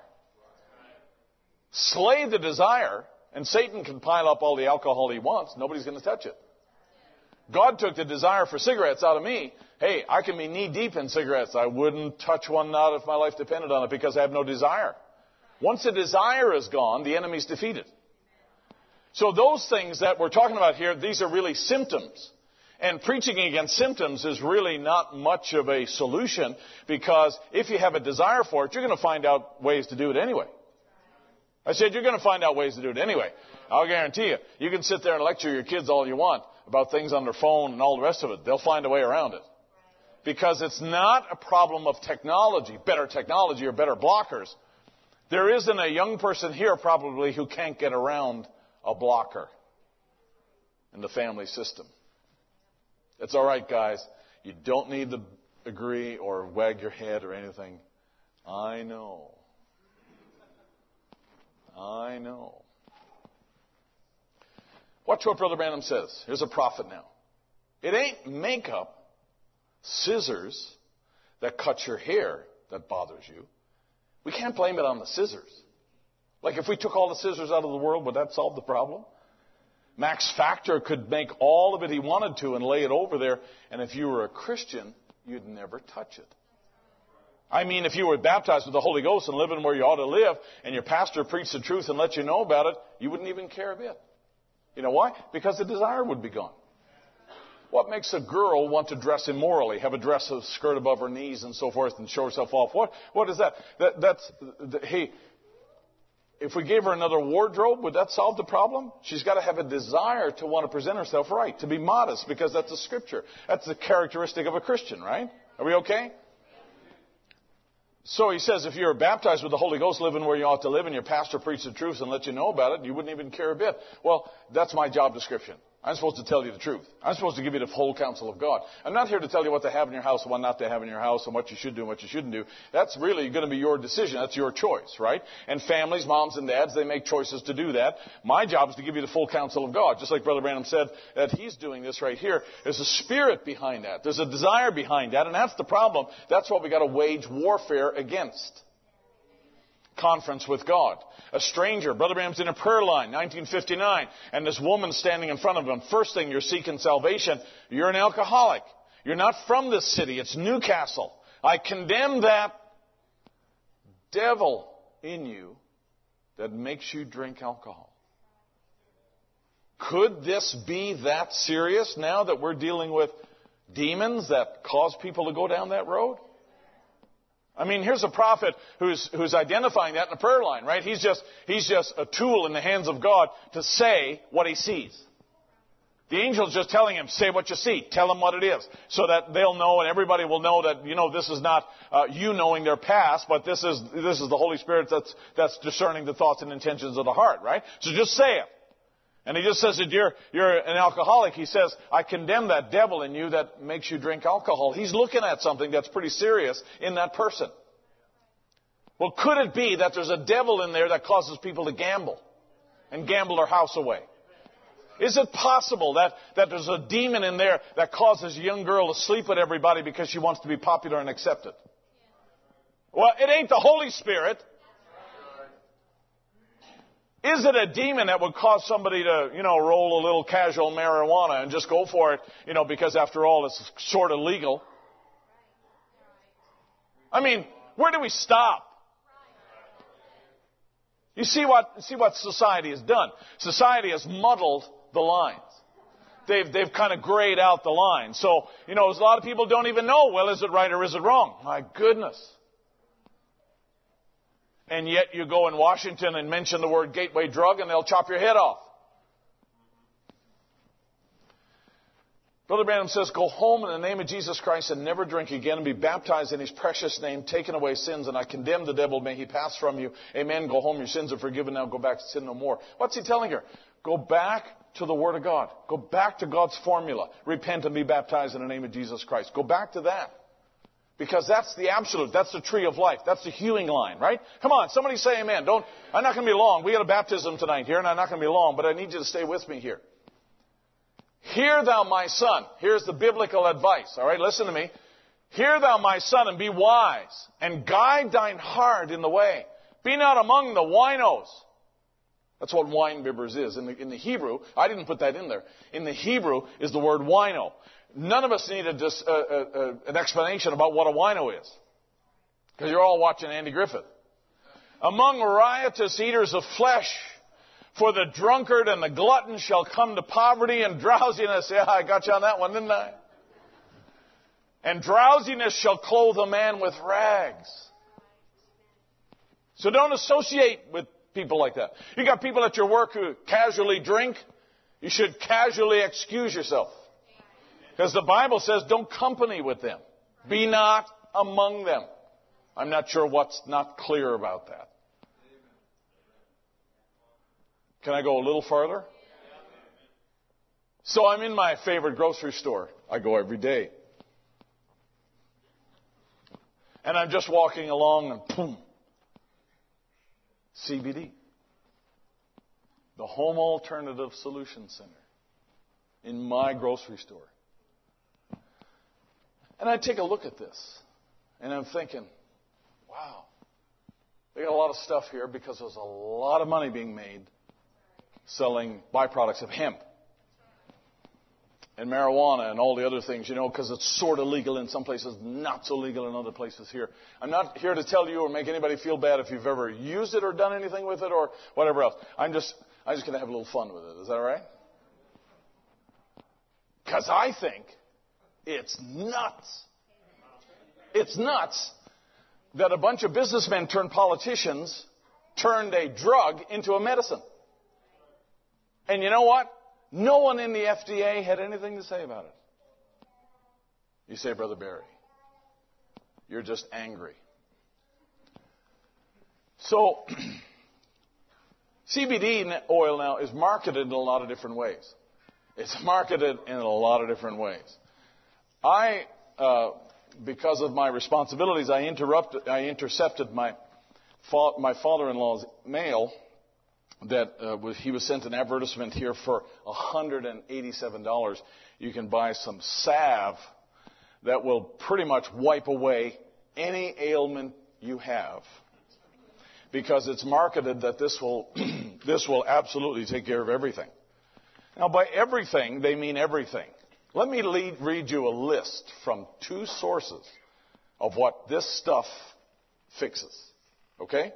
Slay the desire, and Satan can pile up all the alcohol he wants. Nobody's going to touch it. God took the desire for cigarettes out of me. Hey, I can be knee deep in cigarettes. I wouldn't touch one now if my life depended on it because I have no desire. Once the desire is gone, the enemy's defeated. So those things that we're talking about here, these are really symptoms. And preaching against symptoms is really not much of a solution because if you have a desire for it, you're going to find out ways to do it anyway. I said you're going to find out ways to do it anyway. I'll guarantee you. You can sit there and lecture your kids all you want about things on their phone and all the rest of it. They'll find a way around it. Because it's not a problem of technology, better technology or better blockers. There isn't a young person here probably who can't get around a blocker in the family system. It's all right, guys. You don't need to agree or wag your head or anything. I know. I know. Watch what Brother Branham says. Here's a prophet now. It ain't makeup, scissors that cut your hair that bothers you. We can't blame it on the scissors. Like if we took all the scissors out of the world, would that solve the problem? Max Factor could make all of it he wanted to and lay it over there. And if you were a Christian, you'd never touch it. I mean, if you were baptized with the Holy Ghost and living where you ought to live, and your pastor preached the truth and let you know about it, you wouldn't even care a bit. You know why? Because the desire would be gone. What makes a girl want to dress immorally, have a dress, a skirt above her knees and so forth and show herself off? What, what is that? that that's, the, hey, if we gave her another wardrobe, would that solve the problem? She's got to have a desire to want to present herself right, to be modest, because that's a scripture. That's the characteristic of a Christian, right? Are we okay? So he says if you're baptized with the Holy Ghost, living where you ought to live, and your pastor preached the truth and let you know about it, you wouldn't even care a bit. Well, that's my job description. I'm supposed to tell you the truth. I'm supposed to give you the whole counsel of God. I'm not here to tell you what to have in your house and what not to have in your house and what you should do and what you shouldn't do. That's really going to be your decision. That's your choice, right? And families, moms and dads, they make choices to do that. My job is to give you the full counsel of God. Just like Brother Branham said that he's doing this right here. There's a spirit behind that. There's a desire behind that. And that's the problem. That's what we got to wage warfare against. Conference with God. A stranger, Brother Branham's in a prayer line, nineteen fifty-nine, and this woman standing in front of him. First thing, you're seeking salvation. You're an alcoholic. You're not from this city. It's Newcastle. I condemn that devil in you that makes you drink alcohol. Could this be that serious now that we're dealing with demons that cause people to go down that road? I mean, here's a prophet who's, who's identifying that in a prayer line, right? He's just, he's just a tool in the hands of God to say what he sees. The angel's just telling him, say what you see. Tell them what it is. So that they'll know and everybody will know that, you know, this is not uh, you knowing their past, but this is, this is the Holy Spirit that's, that's discerning the thoughts and intentions of the heart, right? So just say it. And he just says that you're, you're an alcoholic. He says, I condemn that devil in you that makes you drink alcohol. He's looking at something that's pretty serious in that person. Well, could it be that there's a devil in there that causes people to gamble and gamble their house away? Is it possible that, that there's a demon in there that causes a young girl to sleep with everybody because she wants to be popular and accepted? Well, it ain't the Holy Spirit. Is it a demon that would cause somebody to, you know, roll a little casual marijuana and just go for it, you know, because after all it's sort of legal? I mean, where do we stop? You see what, see what society has done. Society has muddled the lines. They've, they've kind of grayed out the lines. So, you know, a lot of people don't even know, well, is it right or is it wrong? My goodness. And yet you go in Washington and mention the word gateway drug and they'll chop your head off. Brother Branham says, go home in the name of Jesus Christ and never drink again and be baptized in His precious name, taking away sins, and I condemn the devil. May he pass from you. Amen. Go home. Your sins are forgiven. Now go back to sin no more. What's he telling her? Go back to the Word of God. Go back to God's formula. Repent and be baptized in the name of Jesus Christ. Go back to that. Because that's the absolute. That's the tree of life. That's the healing line, right? Come on, somebody say amen. Don't, I'm not going to be long. We got a baptism tonight here, and I'm not going to be long, but I need you to stay with me here. Hear thou, my son. Here's the biblical advice. All right, listen to me. Hear thou, my son, and be wise, and guide thine heart in the way. Be not among the winos. That's what wine bibbers is. In the, in the Hebrew, I didn't put that in there. In the Hebrew is the word wino. None of us need a dis, uh, uh, uh, an explanation about what a wino is. Because you're all watching Andy Griffith. Among riotous eaters of flesh, for the drunkard and the glutton shall come to poverty and drowsiness. Yeah, I got you on that one, didn't I? And drowsiness shall clothe a man with rags. So don't associate with people like that. You got people at your work who casually drink. You should casually excuse yourself. Because the Bible says don't company with them. Be not among them. I'm not sure what's not clear about that. Can I go a little farther? So I'm in my favorite grocery store. I go every day. And I'm just walking along and boom. C B D. The Home Alternative Solution Center. In my grocery store. And I take a look at this. And I'm thinking, wow. They got a lot of stuff here because there's a lot of money being made selling byproducts of hemp and marijuana and all the other things, you know, because it's sort of legal in some places, not so legal in other places here. I'm not here to tell you or make anybody feel bad if you've ever used it or done anything with it or whatever else. I'm just, I'm just going to have a little fun with it. Is that all right? Because I think it's nuts. It's nuts that a bunch of businessmen turned politicians turned a drug into a medicine. And you know what? No one in the F D A had anything to say about it. You say, Brother Barry, you're just angry. So, C B D oil now is marketed in a lot of different ways. It's marketed in a lot of different ways. I, uh, because of my responsibilities, I interrupted, I intercepted my fa- my father-in-law's mail. That uh, was, he was sent an advertisement here for one hundred eighty-seven dollars. You can buy some salve that will pretty much wipe away any ailment you have, because it's marketed that this will this will absolutely take care of everything. Now, by everything, they mean everything. Let me lead, read you a list from two sources of what this stuff fixes. Okay?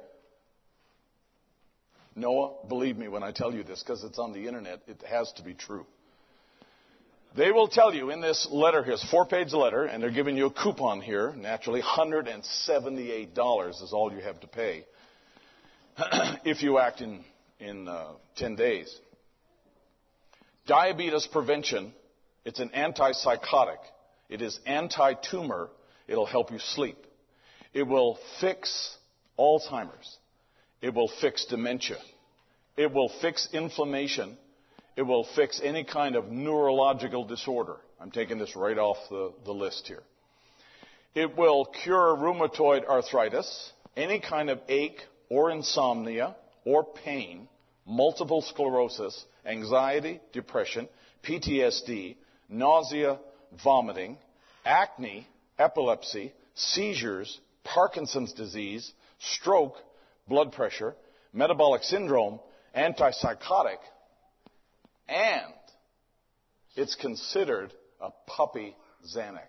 Noah, believe me when I tell you this, because it's on the internet. It has to be true. They will tell you in this letter here, it's a four-page letter, and they're giving you a coupon here. Naturally, one hundred seventy-eight dollars is all you have to pay if you act in, in uh, ten days. Diabetes prevention, it's an antipsychotic. It is anti-tumor. It'll help you sleep. It will fix Alzheimer's. It will fix dementia. It will fix inflammation. It will fix any kind of neurological disorder. I'm taking this right off the, the list here. It will cure rheumatoid arthritis, any kind of ache or insomnia or pain, multiple sclerosis, anxiety, depression, P T S D, nausea, vomiting, acne, epilepsy, seizures, Parkinson's disease, stroke, blood pressure, metabolic syndrome, antipsychotic, and it's considered a puppy Xanax.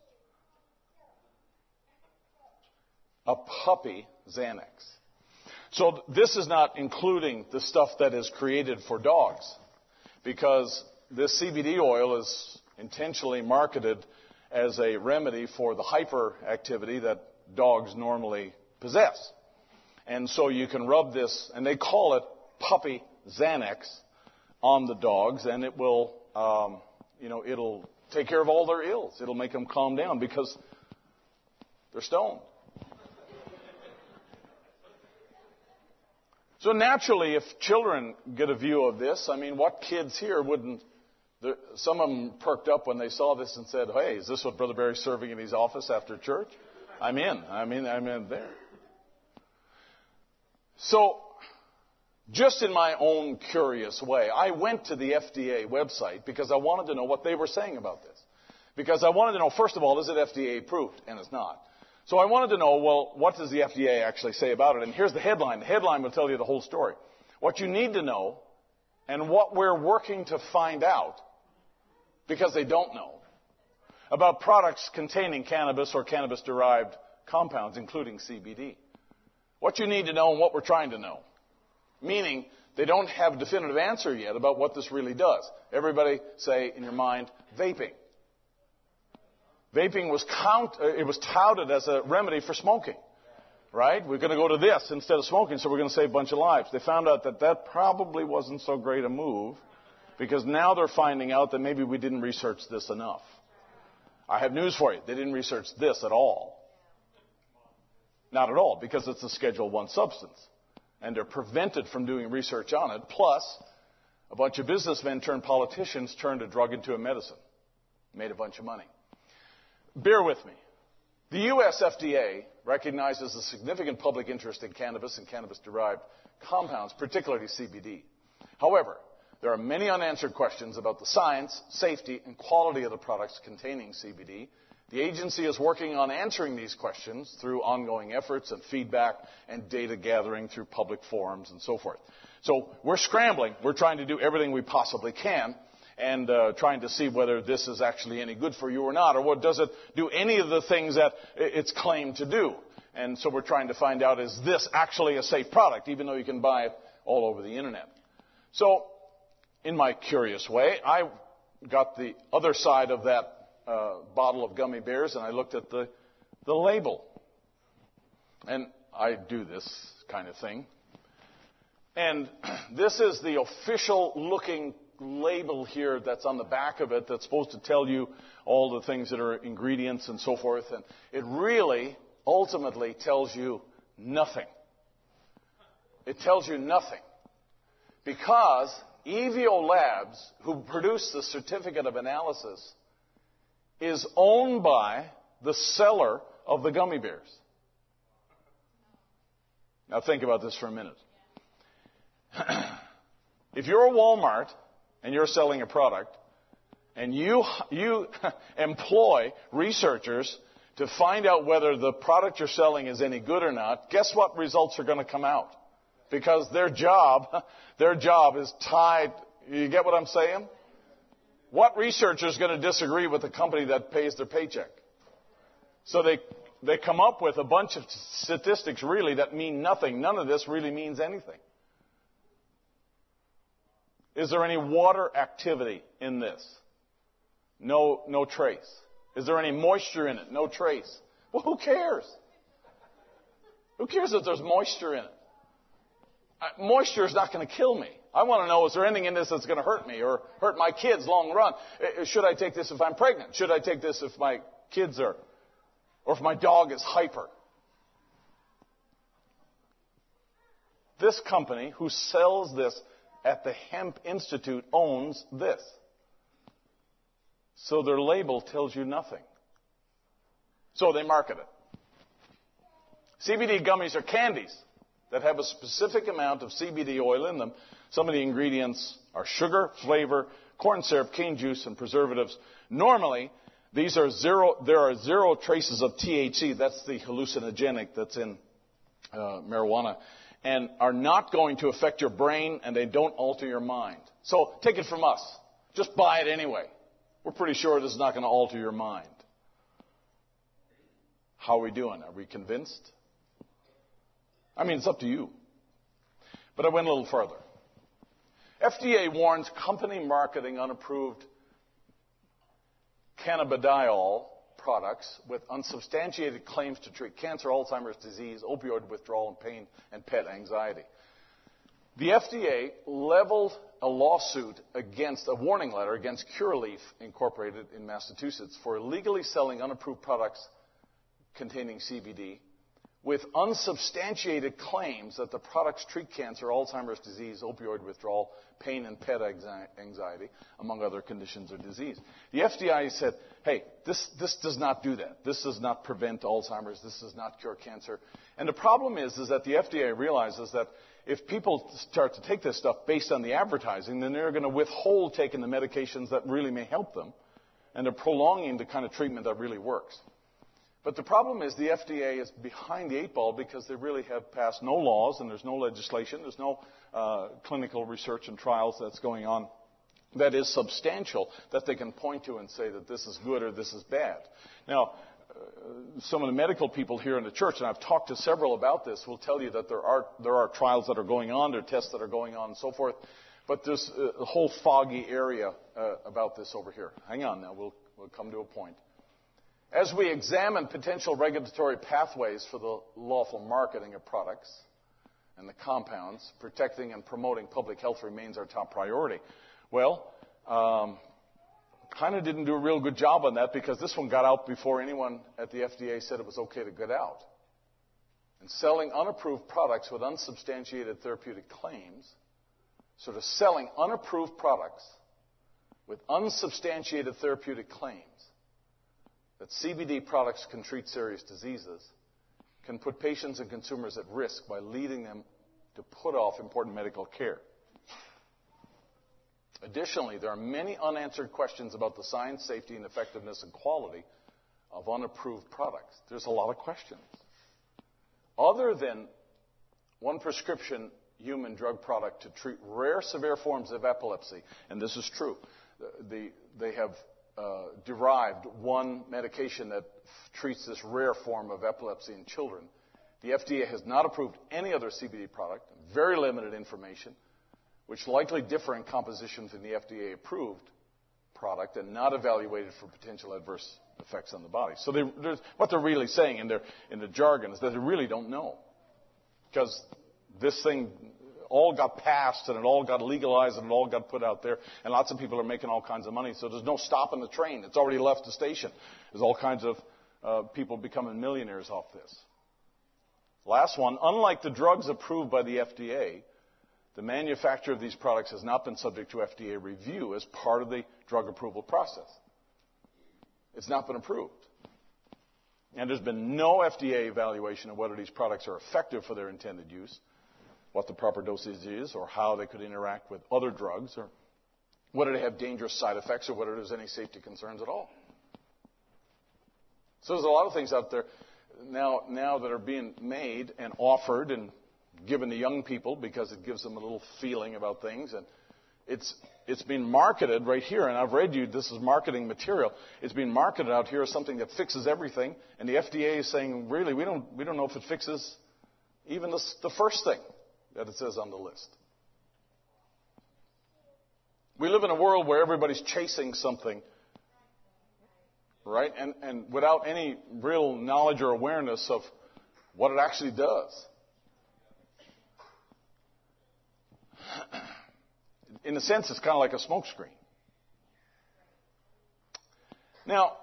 A puppy Xanax. So this is not including the stuff that is created for dogs, because this C B D oil is intentionally marketed as a remedy for the hyperactivity that dogs normally possess. And so you can rub this, and they call it puppy Xanax, on the dogs, and it will, um, you know, it'll take care of all their ills. It'll make them calm down because they're stoned. So naturally, if children get a view of this, I mean, what kids here wouldn't... Some of them perked up when they saw this and said, hey, is this what Brother Barry's serving in his office after church? I'm in. I'm in. I'm in there. So, just in my own curious way, I went to the F D A website because I wanted to know what they were saying about this. Because I wanted to know, first of all, is it F D A approved? And it's not. So I wanted to know, well, what does the F D A actually say about it? And here's the headline. The headline will tell you the whole story. What you need to know and what we're working to find out, because they don't know, about products containing cannabis or cannabis-derived compounds, including C B D. What you need to know and what we're trying to know. Meaning, they don't have a definitive answer yet about what this really does. Everybody say, in your mind, vaping. Vaping was count, it was touted as a remedy for smoking. Right? We're going to go to this instead of smoking, so we're going to save a bunch of lives. They found out that that probably wasn't so great a move, because now they're finding out that maybe we didn't research this enough. I have news for you. They didn't research this at all. Not at all, because it's a Schedule one substance. And they're prevented from doing research on it. Plus, a bunch of businessmen turned politicians turned a drug into a medicine. Made a bunch of money. Bear with me. The U S F D A recognizes a significant public interest in cannabis and cannabis-derived compounds, particularly C B D. However, there are many unanswered questions about the science, safety, and quality of the products containing C B D. The agency is working on answering these questions through ongoing efforts and feedback and data gathering through public forums and so forth. So we're scrambling. We're trying to do everything we possibly can and uh, trying to see whether this is actually any good for you or not, or what does it do any of the things that it's claimed to do. And so we're trying to find out, is this actually a safe product, even though you can buy it all over the internet. So, in my curious way, I got the other side of that uh, bottle of gummy bears, and I looked at the, the label. And I do this kind of thing. And this is the official-looking label here that's on the back of it that's supposed to tell you all the things that are ingredients and so forth. And it really, ultimately, tells you nothing. It tells you nothing. Because Evio Labs, who produced the certificate of analysis, is owned by the seller of the gummy bears. Now think about this for a minute. If you're a Walmart and you're selling a product, and you you employ researchers to find out whether the product you're selling is any good or not, guess what results are going to come out? Because their job, their job is tied. You get what I'm saying? What researcher is going to disagree with the company that pays their paycheck? So they they come up with a bunch of statistics really that mean nothing. None of this really means anything. Is there any water activity in this? No, no trace. Is there any moisture in it? No trace. Well, who cares? Who cares if there's moisture in it? Uh, moisture is not going to kill me. I want to know, is there anything in this that's going to hurt me or hurt my kids long run? Uh, should I take this if I'm pregnant? Should I take this if my kids are, or if my dog is hyper? This company who sells this at the Hemp Institute owns this. So their label tells you nothing. So they market it. C B D gummies are candies that have a specific amount of C B D oil in them. Some of the ingredients are sugar, flavor, corn syrup, cane juice, and preservatives. Normally, these are zero. There are zero traces of T H C. That's the hallucinogenic that's in uh, marijuana, and are not going to affect your brain, and they don't alter your mind. So take it from us. Just buy it anyway. We're pretty sure this is not going to alter your mind. How are we doing? Are we convinced? I mean, it's up to you. But I went a little further. F D A warns company marketing unapproved cannabidiol products with unsubstantiated claims to treat cancer, Alzheimer's disease, opioid withdrawal and pain, and pet anxiety. The F D A leveled a lawsuit against, a warning letter against Curaleaf Incorporated in Massachusetts for illegally selling unapproved products containing C B D with unsubstantiated claims that the products treat cancer, Alzheimer's disease, opioid withdrawal, pain, and pet anxiety, among other conditions or disease. The F D A said, hey, this, this does not do that. This does not prevent Alzheimer's. This does not cure cancer. And the problem is, is that the F D A realizes that if people start to take this stuff based on the advertising, then they're going to withhold taking the medications that really may help them, and they're prolonging the kind of treatment that really works. But the problem is the F D A is behind the eight ball because they really have passed no laws and there's no legislation, there's no uh, clinical research and trials that's going on that is substantial that they can point to and say that this is good or this is bad. Now, uh, some of the medical people here in the church, and I've talked to several about this, will tell you that there are there are trials that are going on, there are tests that are going on and so forth, but there's a whole foggy area uh, about this over here. Hang on now, we'll, we'll come to a point. As we examine potential regulatory pathways for the lawful marketing of products and the compounds, protecting and promoting public health remains our top priority. Well, um, kind of didn't do a real good job on that because this one got out before anyone at the F D A said it was okay to get out. And selling unapproved products with unsubstantiated therapeutic claims, sort of selling unapproved products with unsubstantiated therapeutic claims, that C B D products can treat serious diseases, can put patients and consumers at risk by leading them to put off important medical care. Additionally, there are many unanswered questions about the science, safety, and effectiveness and quality of unapproved products. There's a lot of questions. Other than one prescription human drug product to treat rare, severe forms of epilepsy, and this is true, the, they have Uh, derived one medication that f- treats this rare form of epilepsy in children. The F D A has not approved any other C B D product, very limited information, which likely differ in composition from the F D A-approved product and not evaluated for potential adverse effects on the body. So they, what they're really saying in their in the jargon is that they really don't know, because this thing all got passed and it all got legalized and it all got put out there, and lots of people are making all kinds of money, so there's no stopping the train. It's already left the station. There's all kinds of uh, people becoming millionaires off this. Last one, unlike the drugs approved by the F D A, the manufacture of these products has not been subject to F D A review as part of the drug approval process. It's not been approved. And there's been no F D A evaluation of whether these products are effective for their intended use, what the proper dosage is, or how they could interact with other drugs, or whether they have dangerous side effects, or whether there's any safety concerns at all. So there's a lot of things out there now, now that are being made and offered and given to young people because it gives them a little feeling about things. And it's it's being marketed right here, and I've read you, this is marketing material. It's being marketed out here as something that fixes everything, and the F D A is saying, really, we don't we don't know if it fixes even the, the first thing that it says on the list. We live in a world where everybody's chasing something, right? And, and without any real knowledge or awareness of what it actually does. In a sense, it's kind of like a smokescreen. Now,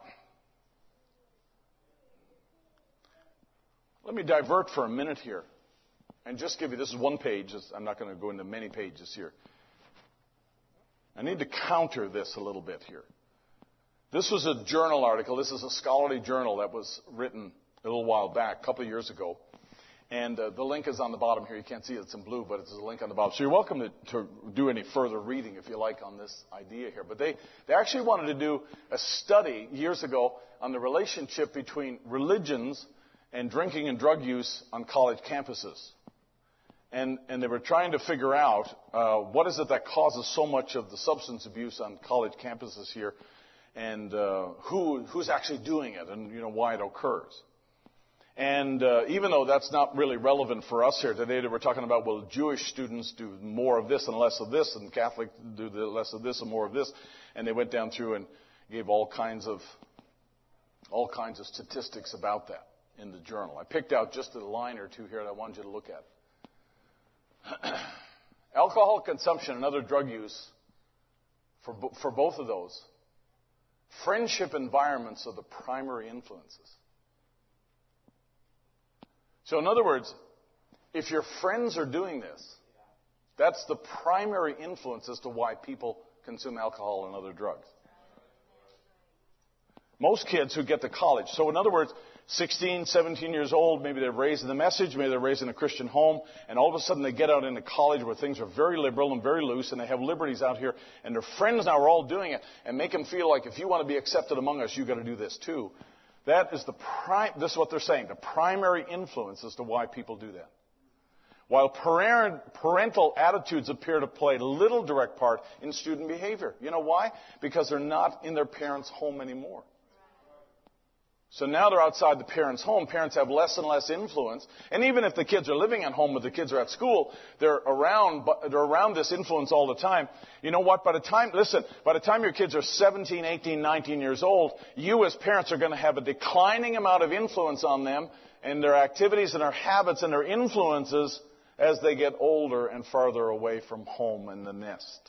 let me divert for a minute here. And just give you, this is one page. I'm not going to go into many pages here. I need to counter this a little bit here. This was a journal article. This is a scholarly journal that was written a little while back, a couple of years ago. And uh, the link is on the bottom here. You can't see it. It's in blue, but it's a link on the bottom. So you're welcome to, to do any further reading if you like on this idea here. But they, they actually wanted to do a study years ago on the relationship between religions and drinking and drug use on college campuses. And, and they were trying to figure out uh, what is it that causes so much of the substance abuse on college campuses here, and uh, who who's actually doing it, and you know why it occurs. And uh, even though that's not really relevant for us here today, they were talking about, well, Jewish students do more of this and less of this, and Catholic do the less of this and more of this, and they went down through and gave all kinds of all kinds of statistics about that in the journal. I picked out just a line or two here that I wanted you to look at. Alcohol consumption and other drug use, for, for both of those, friendship environments are the primary influences. So in other words, if your friends are doing this, that's the primary influence as to why people consume alcohol and other drugs. Most kids who get to college, so in other words, sixteen, seventeen years old, maybe they're raised in the message, maybe they're raised in a Christian home, and all of a sudden they get out into college where things are very liberal and very loose, and they have liberties out here, and their friends now are all doing it, and make them feel like if you want to be accepted among us, you've got to do this too. That is the prime, this is what they're saying, the primary influence as to why people do that. While parent, parental attitudes appear to play little direct part in student behavior. You know why? Because they're not in their parents' home anymore. So now they're outside the parents' home. Parents have less and less influence. And even if the kids are living at home, but the kids are at school, they're around, they're around this influence all the time. You know what? By the time, listen, by the time your kids are seventeen, eighteen, nineteen years old, you as parents are going to have a declining amount of influence on them and their activities and their habits and their influences as they get older and farther away from home and the nest.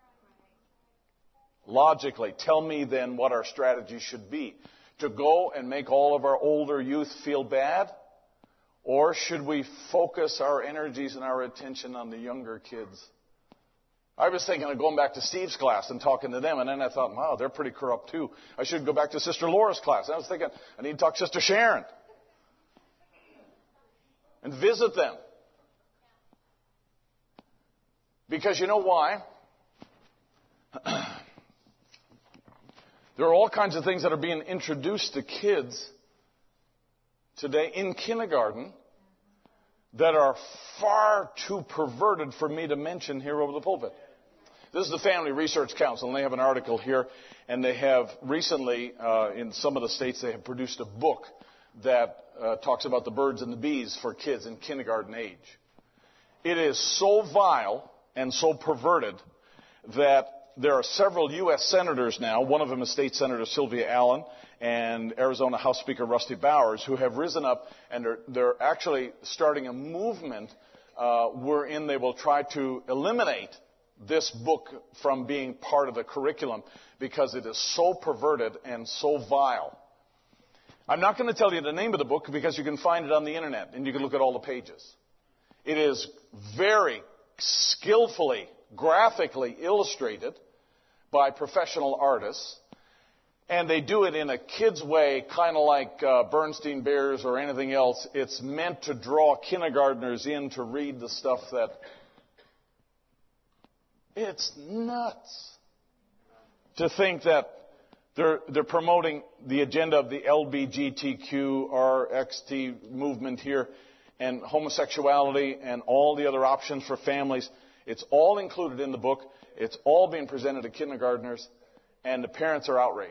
Logically, tell me then what our strategy should be. To go and make all of our older youth feel bad? Or should we focus our energies and our attention on the younger kids? I was thinking of going back to Steve's class and talking to them, and then I thought, wow, they're pretty corrupt too. I should go back to Sister Laura's class. And I was thinking, I need to talk to Sister Sharon and visit them. Because you know why? There are all kinds of things that are being introduced to kids today in kindergarten that are far too perverted for me to mention here over the pulpit. This is the Family Research Council, and they have an article here, and they have recently, uh, in some of the states, they have produced a book that uh, talks about the birds and the bees for kids in kindergarten age. It is so vile and so perverted that there are several U S senators now, one of them is State Senator Sylvia Allen and Arizona House Speaker Rusty Bowers, who have risen up and they're, they're actually starting a movement uh, wherein they will try to eliminate this book from being part of the curriculum because it is so perverted and so vile. I'm not going to tell you the name of the book because you can find it on the internet and you can look at all the pages. It is very skillfully, graphically illustrated by professional artists, and they do it in a kid's way, kind of like uh, Bernstein Bears or anything else. It's meant to draw kindergartners in to read the stuff that... It's nuts to think that they're, they're promoting the agenda of the L G B T Q R X T movement here and homosexuality and all the other options for families. It's all included in the book. It's all being presented to kindergartners, and the parents are outraged.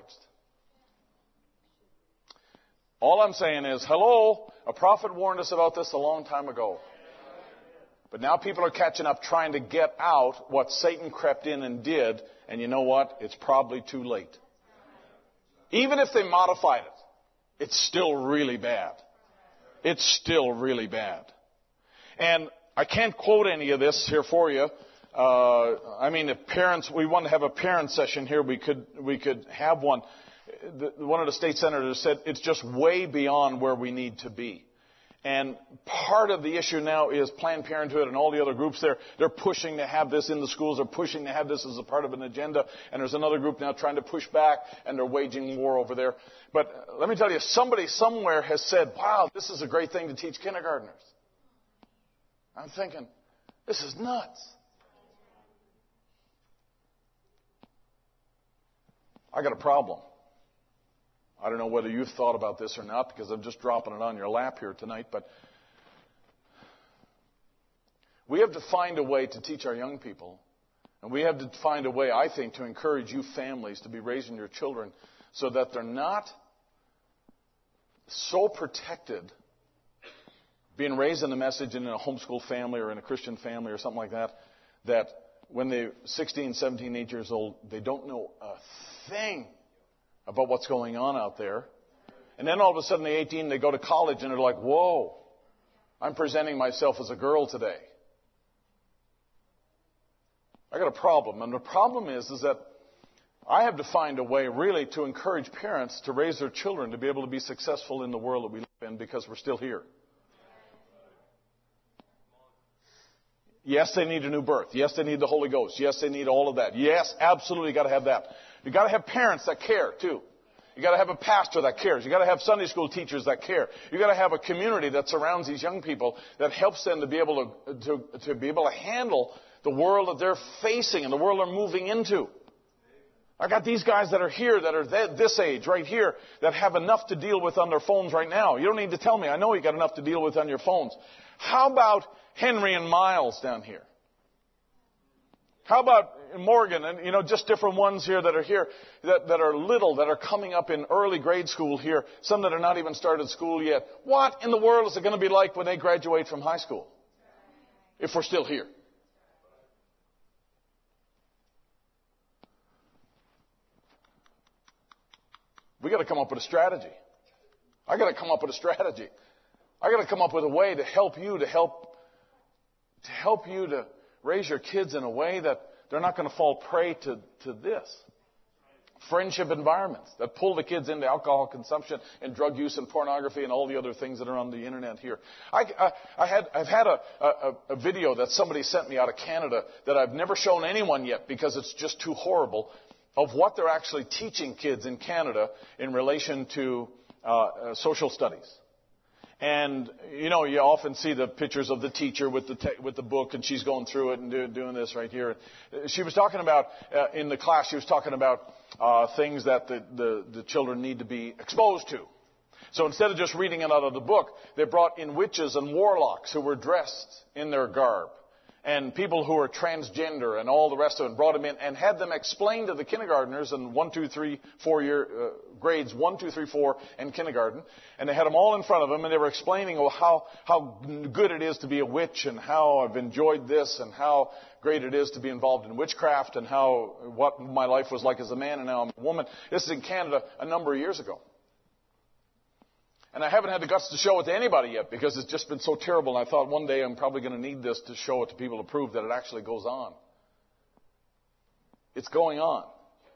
All I'm saying is, hello, a prophet warned us about this a long time ago. But now people are catching up trying to get out what Satan crept in and did, and you know what? It's probably too late. Even if they modified it, it's still really bad. It's still really bad. And I can't quote any of this here for you. Uh, I mean, if parents, we want to have a parent session here, we could, we could have one. The, one of the state senators said it's just way beyond where we need to be. And part of the issue now is Planned Parenthood and all the other groups there. They're pushing to have this in the schools. They're pushing to have this as a part of an agenda. And there's another group now trying to push back, and they're waging war over there. But let me tell you, somebody somewhere has said, wow, this is a great thing to teach kindergartners. I'm thinking, this is nuts. I got a problem. I don't know whether you've thought about this or not because I'm just dropping it on your lap here tonight, but we have to find a way to teach our young people, and we have to find a way, I think, to encourage you families to be raising your children so that they're not so protected being raised in the message in a homeschool family or in a Christian family or something like that, that when they're sixteen, seventeen, eight years old, they don't know a thing about what's going on out there. And then all of a sudden, they're eighteen, they go to college, and they're like, whoa, I'm presenting myself as a girl today. I got a problem. And the problem is, is that I have to find a way really to encourage parents to raise their children to be able to be successful in the world that we live in because we're still here. Yes, they need a new birth. Yes, they need the Holy Ghost. Yes, they need all of that. Yes, absolutely, you got to have that. You got to have parents that care too. You got to have a pastor that cares. You got to have Sunday school teachers that care. You got to have a community that surrounds these young people that helps them to be able to, to to be able to handle the world that they're facing and the world they're moving into. I got these guys that are here, that are th- this age, right here, that have enough to deal with on their phones right now. You don't need to tell me. I know you got enough to deal with on your phones. How about Henry and Miles down here? How about Morgan and, you know, just different ones here that are here, that, that are little, that are coming up in early grade school here, some that are not even started school yet. What in the world is it going to be like when they graduate from high school? If we're still here. We got to come up with a strategy. I got to come up with a strategy. I got to come up with a way to help you, to help, to help you to raise your kids in a way that they're not going to fall prey to, to this. Friendship environments that pull the kids into alcohol consumption and drug use and pornography and all the other things that are on the internet here. I, I, I had, I've had a, a, a video that somebody sent me out of Canada that I've never shown anyone yet because it's just too horrible, of what they're actually teaching kids in Canada in relation to uh, uh, social studies. And, you know, you often see the pictures of the teacher with the te- with the book, and she's going through it and do, doing this right here. She was talking about, uh, in the class, she was talking about uh, things that the, the, the children need to be exposed to. So instead of just reading it out of the book, they brought in witches and warlocks who were dressed in their garb, and people who were transgender and all the rest of it, brought them in and had them explain to the kindergartners in one, two, three, four year uh, grades, one, two, three, four, and kindergarten. And they had them all in front of them, and they were explaining oh, how how good it is to be a witch, and how I've enjoyed this, and how great it is to be involved in witchcraft, and how what my life was like as a man, and now I'm a woman. This is in Canada a number of years ago. And I haven't had the guts to show it to anybody yet because it's just been so terrible. And I thought one day I'm probably going to need this to show it to people to prove that it actually goes on. It's going on.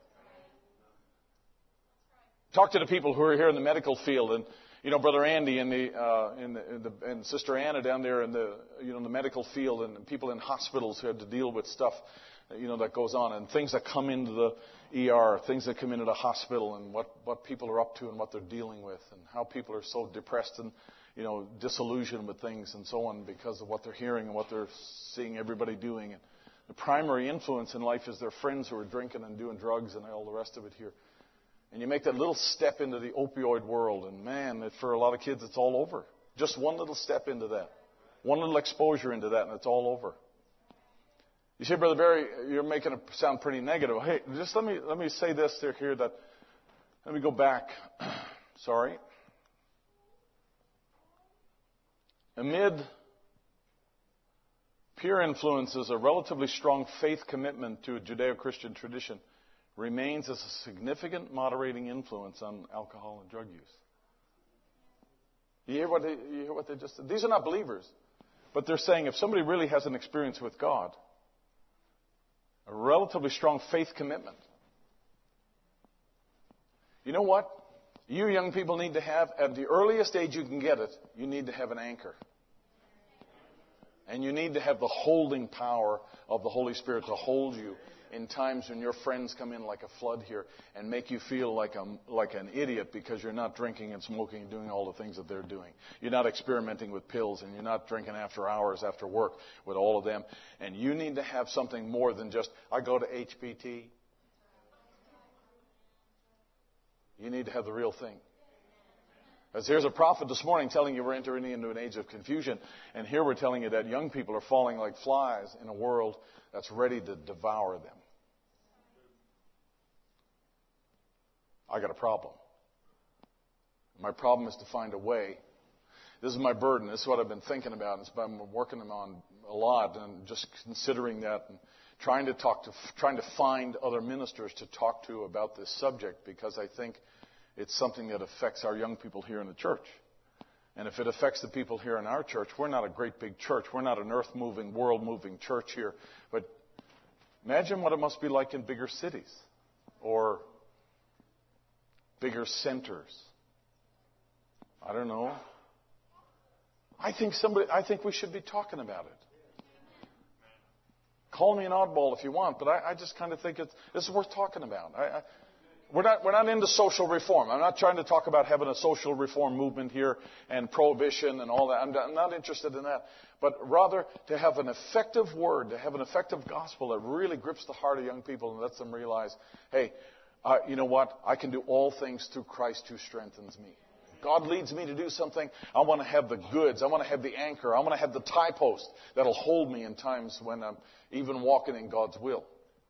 Talk to the people who are here in the medical field, and you know, Brother Andy and the, uh, and, the, and, the, and Sister Anna down there in the you know in the medical field, and people in hospitals who have to deal with stuff, you know, that goes on, and things that come into the E R, things that come into the hospital, and what, what people are up to and what they're dealing with, and how people are so depressed and, you know, disillusioned with things and so on because of what they're hearing and what they're seeing everybody doing. And the primary influence in life is their friends who are drinking and doing drugs and all the rest of it here. And you make that little step into the opioid world, and man, for a lot of kids, it's all over. Just one little step into that. One little exposure into that, and it's all over. You see, Brother Barry, you're making it sound pretty negative. Hey, just let me let me say this here that, let me go back. Sorry. Amid peer influences, a relatively strong faith commitment to a Judeo-Christian tradition remains as a significant moderating influence on alcohol and drug use. You hear what they, you hear what they just said? These are not believers, but they're saying if somebody really has an experience with God, a relatively strong faith commitment. You know what? You young people need to have, at the earliest age you can get it, you need to have an anchor. And you need to have the holding power of the Holy Spirit to hold you in times when your friends come in like a flood here and make you feel like a, like an idiot because you're not drinking and smoking and doing all the things that they're doing. You're not experimenting with pills, and you're not drinking after hours after work with all of them. And you need to have something more than just, I go to H P T. You need to have the real thing. As here's a prophet this morning telling you we're entering into an age of confusion, and here we're telling you that young people are falling like flies in a world that's ready to devour them. I got a problem. My problem is to find a way. This is my burden. This is what I've been thinking about. It's been working on a lot, and just considering that and trying to talk to, trying to find other ministers to talk to about this subject, because I think it's something that affects our young people here in the church. And if it affects the people here in our church, we're not a great big church. We're not an earth-moving, world-moving church here. But Imagine what it must be like in bigger cities or bigger centers. I don't know. I think somebody, I think we should be talking about it. Call me an oddball if you want, but I, I just kind of think it's, this is worth talking about. I, I, we're not, we're not into social reform. I'm not trying to talk about having a social reform movement here and prohibition and all that. I'm, I'm not interested in that. But rather to have an effective word, to have an effective gospel that really grips the heart of young people and lets them realize, hey, uh, you know what? I can do all things through Christ who strengthens me. God leads me to do something. I want to have the goods. I want to have the anchor. I want to have the tie post that'll hold me in times when I'm even walking in God's will.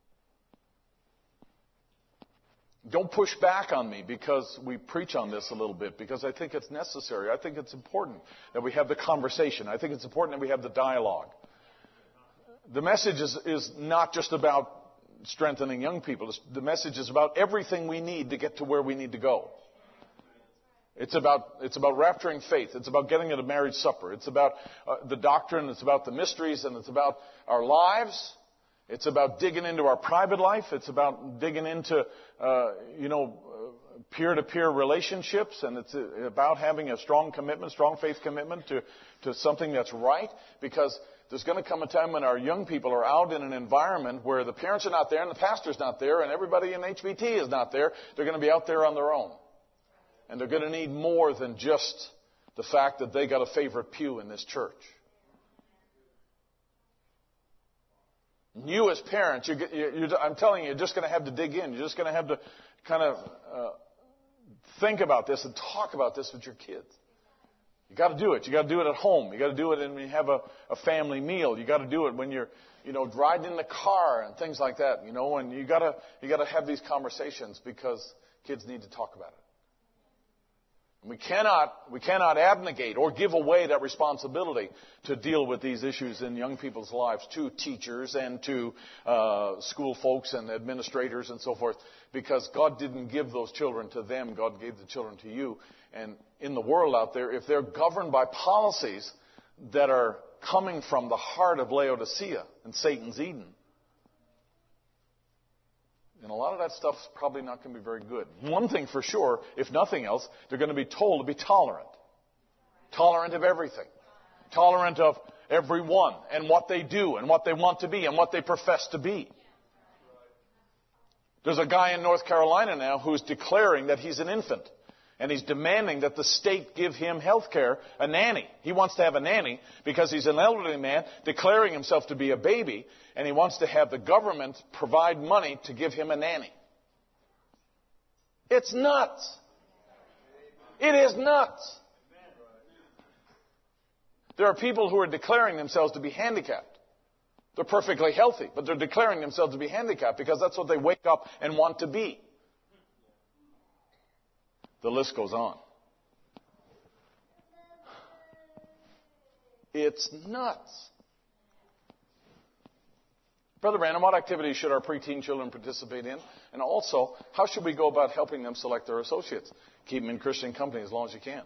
Don't push back on me because we preach on this a little bit, because I think it's necessary. I think it's important that we have the conversation. I think it's important that we have the dialogue. The message is, is not just about strengthening young people. The message is about everything we need to get to where we need to go. It's about, it's about rapturing faith. It's about getting at a marriage supper. It's about uh, the doctrine. It's about the mysteries. And it's about our lives. It's about digging into our private life. It's about digging into, uh, you know, uh, peer-to-peer relationships. And it's about having a strong commitment, strong faith commitment to, to something that's right. Because there's going to come a time when our young people are out in an environment where the parents are not there and the pastor's not there and everybody in H B T is not there. They're going to be out there on their own. And they're going to need more than just the fact that they got a favorite pew in this church. You as parents, you get, you, you, I'm telling you, you're just going to have to dig in. You're just going to have to kind of uh, think about this and talk about this with your kids. You got to do it. You got to do it at home. You got to do it when you have a, a family meal. You got to do it when you're, you know, riding in the car and things like that. You know, and you got to you got to have these conversations because kids need to talk about it. We cannot, we cannot abnegate or give away that responsibility to deal with these issues in young people's lives to teachers and to uh, school folks and administrators and so forth, because God didn't give those children to them. God gave the children to you. And in the world out there, if they're governed by policies that are coming from the heart of Laodicea and Satan's Eden, and a lot of that stuff's probably not going to be very good. One thing for sure, if nothing else, they're going to be told to be tolerant. Tolerant of everything. Tolerant of everyone and what they do and what they want to be and what they profess to be. There's a guy in North Carolina now who's declaring that he's an infant. And he's demanding that the state give him health care, a nanny. He wants to have a nanny because he's an elderly man declaring himself to be a baby, and he wants to have the government provide money to give him a nanny. It's nuts. It is nuts. There are people who are declaring themselves to be handicapped. They're perfectly healthy, but they're declaring themselves to be handicapped because that's what they wake up and want to be. The list goes on. It's nuts. Brother Branham, what activities should our preteen children participate in? And also, how should we go about helping them select their associates? Keep them in Christian company as long as you can.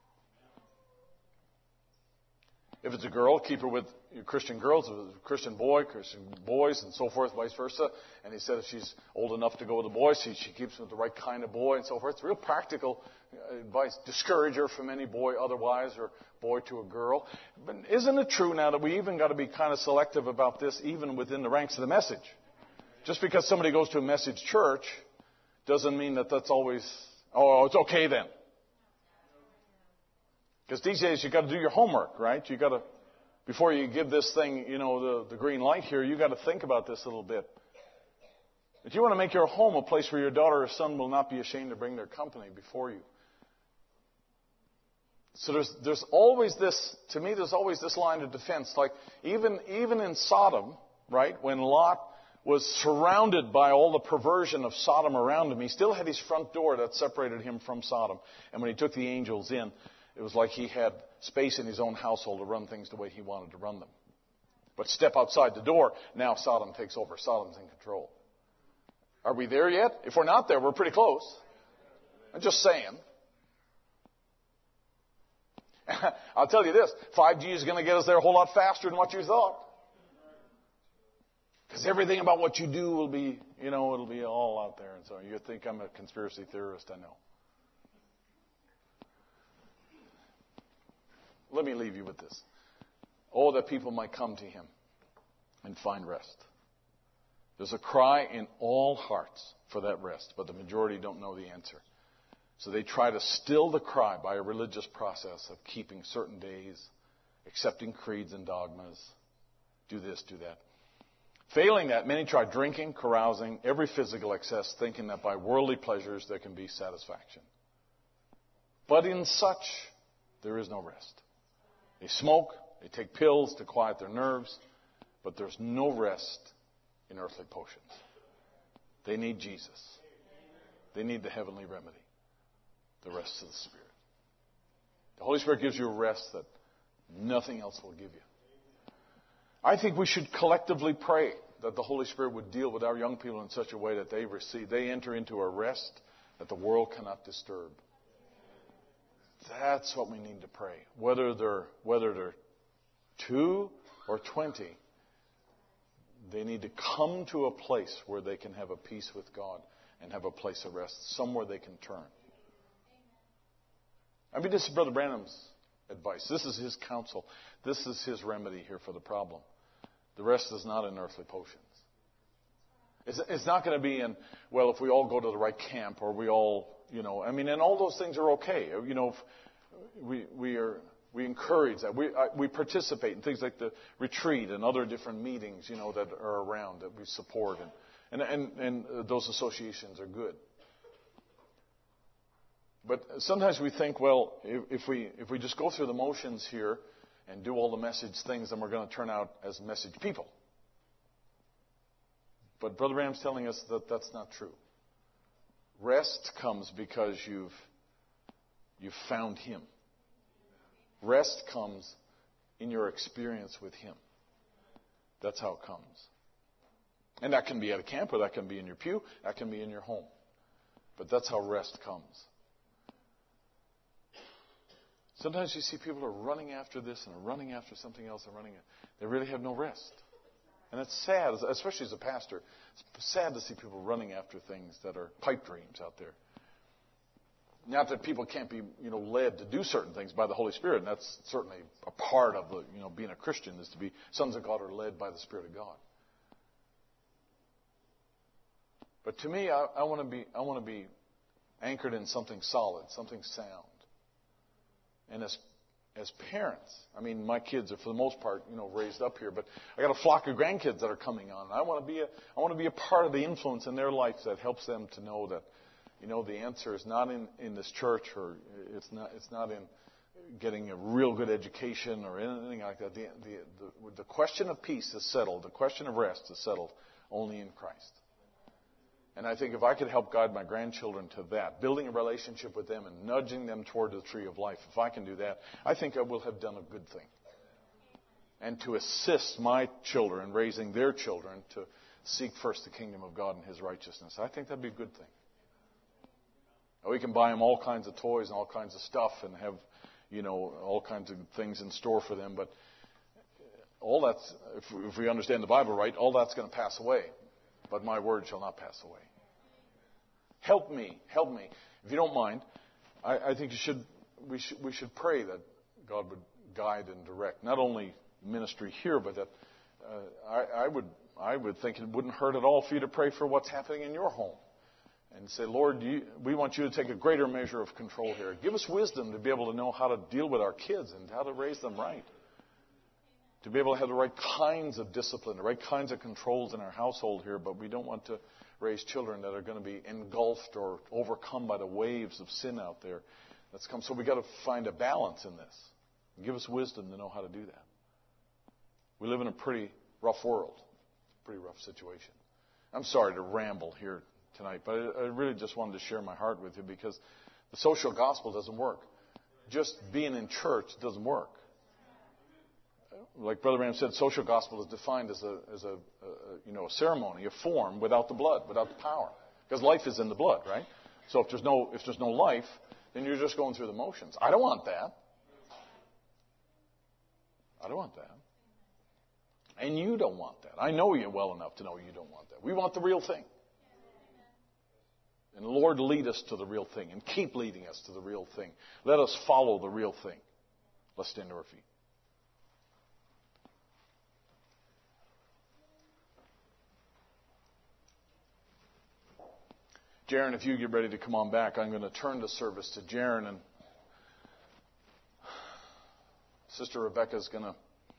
If it's a girl, keep her with Christian girls. If it's a Christian boy, Christian boys, and so forth, vice versa. And he said if she's old enough to go with the boys, she, she keeps with the right kind of boy and so forth. It's real practical advice. Discourage her from any boy otherwise, or boy to a girl. But isn't it true now that we even got to be kind of selective about this even within the ranks of the message? Just because somebody goes to a message church doesn't mean that that's always, oh, it's okay then. Because these days you got to do your homework, right? You got to, before you give this thing, you know, the, the green light here, you got to think about this a little bit. If you want to make your home a place where your daughter or son will not be ashamed to bring their company before you. So there's there's always this, to me, there's always this line of defense. Like even even in Sodom, right, when Lot was surrounded by all the perversion of Sodom around him, he still had his front door that separated him from Sodom. And when he took the angels in, it was like he had space in his own household to run things the way he wanted to run them. But step outside the door, now Sodom takes over. Sodom's in control. Are we there yet? If we're not there, we're pretty close. I'm just saying. I'll tell you this, five G is going to get us there a whole lot faster than what you thought. Because everything about what you do will be, you know, it'll be all out there. And so you think I'm a conspiracy theorist, I know. Let me leave you with this. Oh, that people might come to him and find rest. There's a cry in all hearts for that rest, but the majority don't know the answer. So they try to still the cry by a religious process of keeping certain days, accepting creeds and dogmas, do this, do that. Failing that, many try drinking, carousing, every physical excess, thinking that by worldly pleasures there can be satisfaction. But in such, there is no rest. They smoke, they take pills to quiet their nerves, but there's no rest in earthly potions. They need Jesus. They need the heavenly remedy, the rest of the Spirit. The Holy Spirit gives you a rest that nothing else will give you. I think we should collectively pray that the Holy Spirit would deal with our young people in such a way that they receive, they enter into a rest that the world cannot disturb. That's what we need to pray. Whether they're, whether they're two or twenty, they need to come to a place where they can have a peace with God and have a place of rest, somewhere they can turn. I mean, this is Brother Branham's advice. This is his counsel. This is his remedy here for the problem. The rest is not in earthly potions. It's, it's not going to be in, well, if we all go to the right camp or we all, you know, I mean, and all those things are okay. You know, we we are we encourage that. We I, we participate in things like the retreat and other different meetings, you know, that are around that we support, and and and, and those associations are good. But sometimes we think, well, if, if we if we just go through the motions here and do all the message things, then we're going to turn out as message people. But Brother Branham's telling us that that's not true. Rest comes because you've you've found Him. Rest comes in your experience with Him. That's how it comes. And that can be at a camp, or that can be in your pew, that can be in your home. But that's how rest comes. Sometimes you see people are running after this and are running after something else and running. They really have no rest. And it's sad, especially as a pastor, it's sad to see people running after things that are pipe dreams out there. Not that people can't be, you know, led to do certain things by the Holy Spirit, and that's certainly a part of the, you know, being a Christian is to be sons of God are led by the Spirit of God. But to me, I, I want to be, I want to be anchored in something solid, something sound. And as As parents, I mean, my kids are for the most part, you know, raised up here, but I got a flock of grandkids that are coming on. I want to be a, I want to be a part of the influence in their life that helps them to know that, you know, the answer is not in, in this church, or it's not, it's not in getting a real good education or anything like that. The, the, the, the question of peace is settled. The question of rest is settled only in Christ. And I think if I could help guide my grandchildren to that, building a relationship with them and nudging them toward the tree of life, if I can do that, I think I will have done a good thing. And to assist my children in raising their children to seek first the kingdom of God and His righteousness, I think that'd be a good thing. We can buy them all kinds of toys and all kinds of stuff and have, you know, all kinds of things in store for them, but all that's, if, if we understand the Bible right, all that's going to pass away. But my word shall not pass away. Help me, help me. If you don't mind, I, I think you should, we should we should pray that God would guide and direct not only ministry here, but that uh, I, I would I would think it wouldn't hurt at all for you to pray for what's happening in your home, and say, Lord, you, we want you to take a greater measure of control here. Give us wisdom to be able to know how to deal with our kids and how to raise them right. To be able to have the right kinds of discipline, the right kinds of controls in our household here, but we don't want to raise children that are going to be engulfed or overcome by the waves of sin out there that's come. So we've got to find a balance in this. Give us wisdom to know how to do that. We live in a pretty rough world, pretty rough situation. I'm sorry to ramble here tonight, but I, I really just wanted to share my heart with you because the social gospel doesn't work. Just being in church doesn't work. Like Brother Branham said, social gospel is defined as a, as a, a, you know, a ceremony, a form without the blood, without the power. Because life is in the blood, right? So if there's no, if there's no life, then you're just going through the motions. I don't want that. I don't want that. And you don't want that. I know you well enough to know you don't want that. We want the real thing. And Lord, lead us to the real thing and keep leading us to the real thing. Let us follow the real thing. Let's stand to our feet. Jaron, if you get ready to come on back, I'm going to turn the service to Jaron, and Sister Rebecca is going to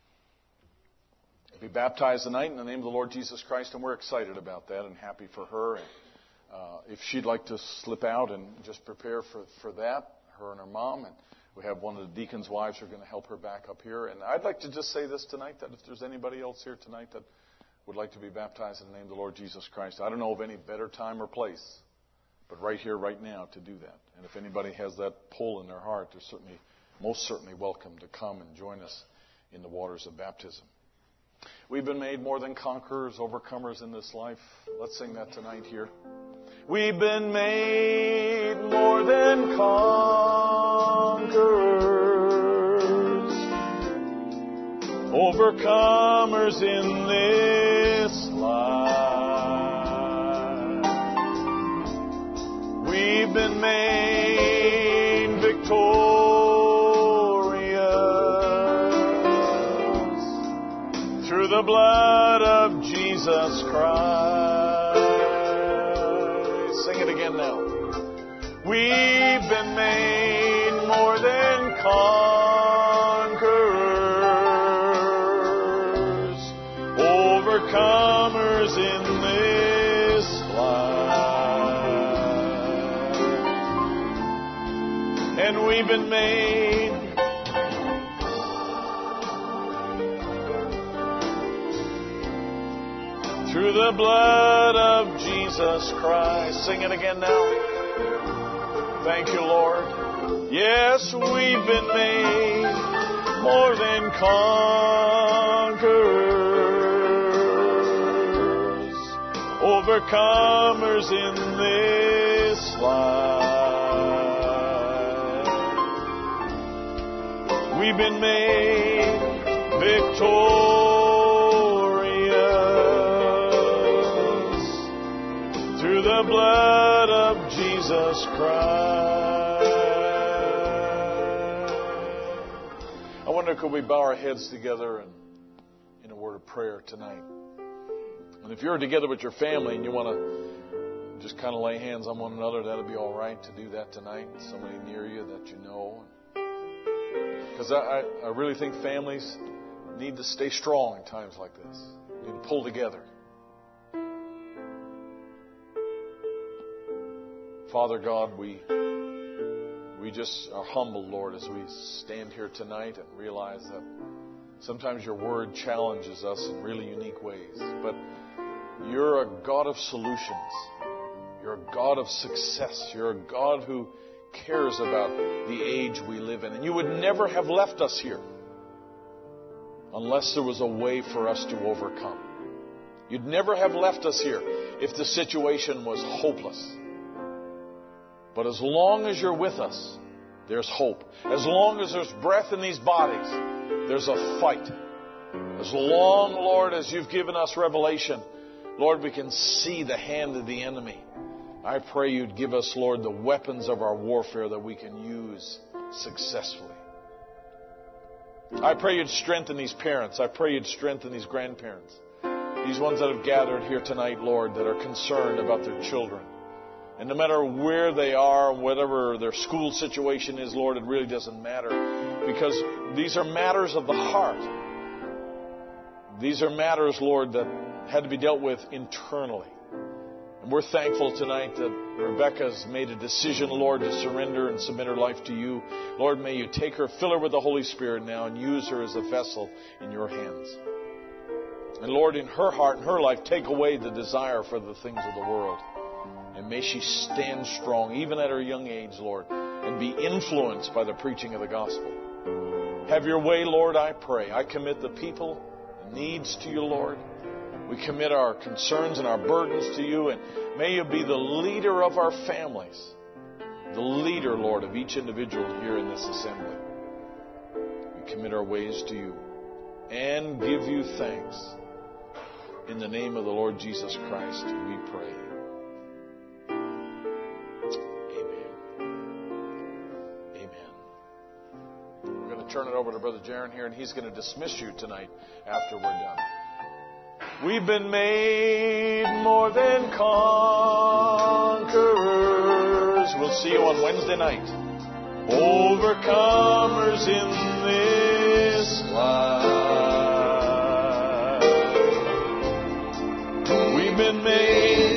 be baptized tonight in the name of the Lord Jesus Christ, and we're excited about that and happy for her. And uh, if she'd like to slip out and just prepare for, for that, her and her mom, and we have one of the deacons' wives who are going to help her back up here. And I'd like to just say this tonight, that if there's anybody else here tonight that would like to be baptized in the name of the Lord Jesus Christ, I don't know of any better time or place, but right here, right now, to do that. And if anybody has that pull in their heart, they're certainly, most certainly welcome to come and join us in the waters of baptism. We've been made more than conquerors, overcomers in this life. Let's sing that tonight here. We've been made more than conquerors, overcomers in this life. We've been made victorious through the blood of Jesus Christ. Sing it again now. We've been made more than conquerors, overcomers in this life. And we've been made through the blood of Jesus Christ. Sing it again now. Thank you, Lord. Yes, we've been made more than conquerors, overcomers in this life. We've been made victorious through the blood of Jesus Christ. I wonder, could we bow our heads together and in a word of prayer tonight? And if you're together with your family and you want to just kind of lay hands on one another, that'll be all right to do that tonight. Somebody near you that you know. Because I, I, I really think families need to stay strong in times like this. They need to pull together. Father God, we we just are humbled, Lord, as we stand here tonight and realize that sometimes your word challenges us in really unique ways. But you're a God of solutions. You're a God of success. You're a God who cares about the age we live in. And you would never have left us here unless there was a way for us to overcome. You'd never have left us here if the situation was hopeless. But as long as you're with us, there's hope. As long as there's breath in these bodies, there's a fight. As long, Lord, as you've given us revelation, Lord, we can see the hand of the enemy. I pray you'd give us, Lord, the weapons of our warfare that we can use successfully. I pray you'd strengthen these parents. I pray you'd strengthen these grandparents. These ones that have gathered here tonight, Lord, that are concerned about their children. And no matter where they are, whatever their school situation is, Lord, it really doesn't matter. Because these are matters of the heart. These are matters, Lord, that had to be dealt with internally. And we're thankful tonight that Rebecca's made a decision, Lord, to surrender and submit her life to you. Lord, may you take her, fill her with the Holy Spirit now, and use her as a vessel in your hands. And Lord, in her heart and her life, take away the desire for the things of the world. And may she stand strong, even at her young age, Lord, and be influenced by the preaching of the gospel. Have your way, Lord, I pray. I commit the people, the needs to you, Lord. We commit our concerns and our burdens to you, and may you be the leader of our families, the leader, Lord, of each individual here in this assembly. We commit our ways to you. and give you thanks. In the name of the Lord Jesus Christ, we pray. Turn it over to Brother Jaron here, and he's going to dismiss you tonight after we're done. We've been made more than conquerors. We'll see you on Wednesday night. Overcomers in this life. We've been made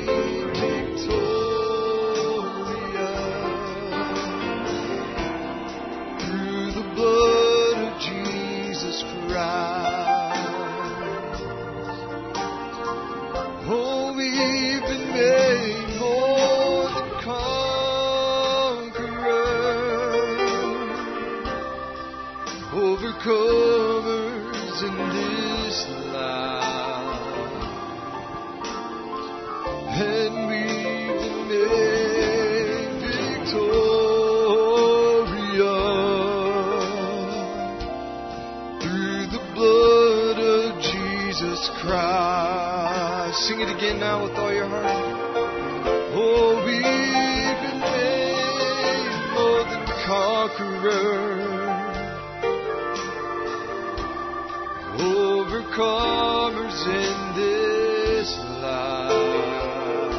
overcomers in this life, and we've been made victorious through the blood of Jesus Christ. Sing it again now with all your heart. Oh, we've been made more than conquerors, overcomers in this life.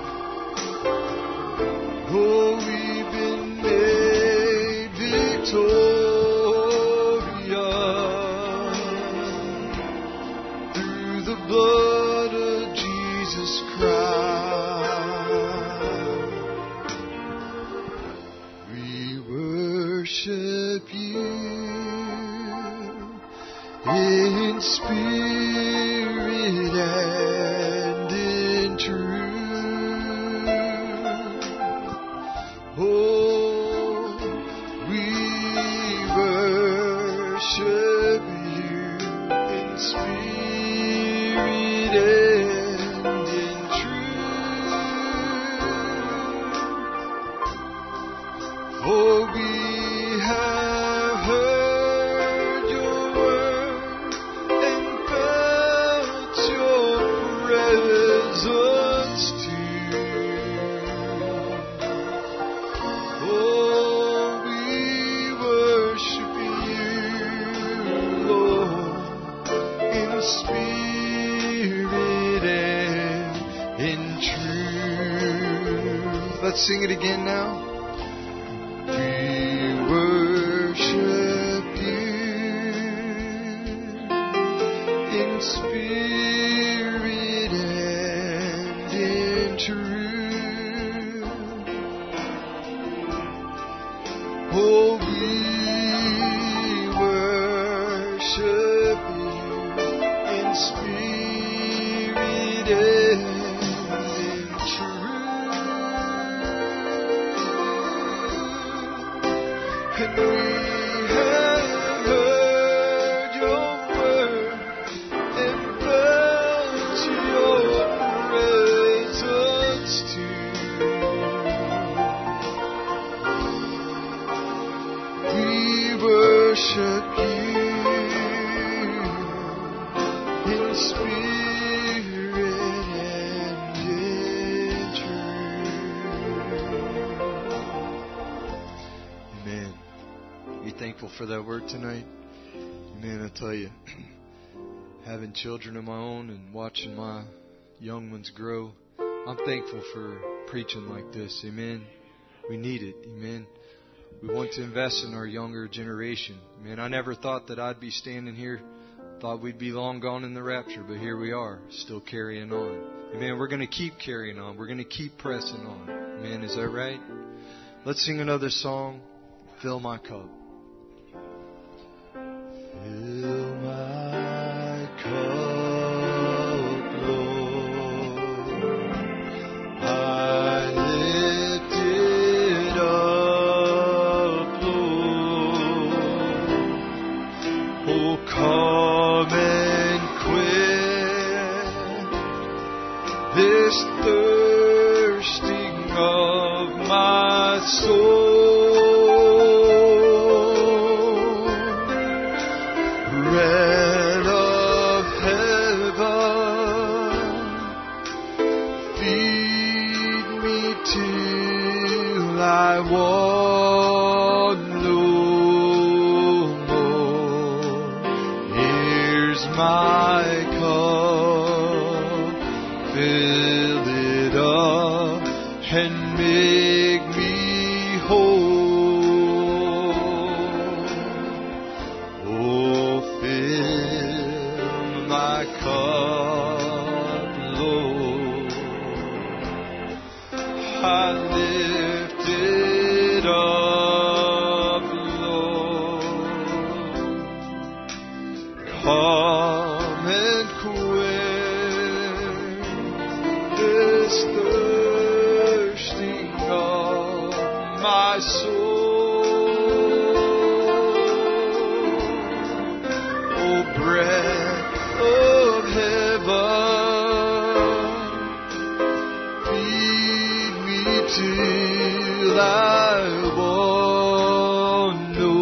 Oh, we've been made victorious through the blood of Jesus Christ. We worship you in spirit and in truth. Oh, we worship you in spirit and in truth. Oh, we have heard your word, presence too. Oh, we worship you, Lord, in spirit and in truth. Let's sing it again now. We worship you in spirit and in truth. Oh, we worship you in spirit and in truth. And we have heard your word and felt your presence too. We worship you in spirit and in truth. Amen. Are you thankful for that word tonight? Amen. I tell you, having children of my own and watching my young ones grow, I'm thankful for preaching like this. Amen. We need it. Amen. We want to invest in our younger generation. Amen. I never thought that I'd be standing here. Thought we'd be long gone in the rapture, but here we are, still carrying on. Amen. We're going to keep carrying on. We're going to keep pressing on. Amen. Is that right? Let's sing another song. Fill my cup. Fill my cup, Lord. I lift it up, Lord. Oh, come and quench this thirsting of my soul. Rest I want no more. Here's my cup, fill it up and make me whole. Oh, fill my cup, Lord. I lift it up, Lord. Come and quench this thirsting of my soul. Oh, breath of heaven, feed me till I want no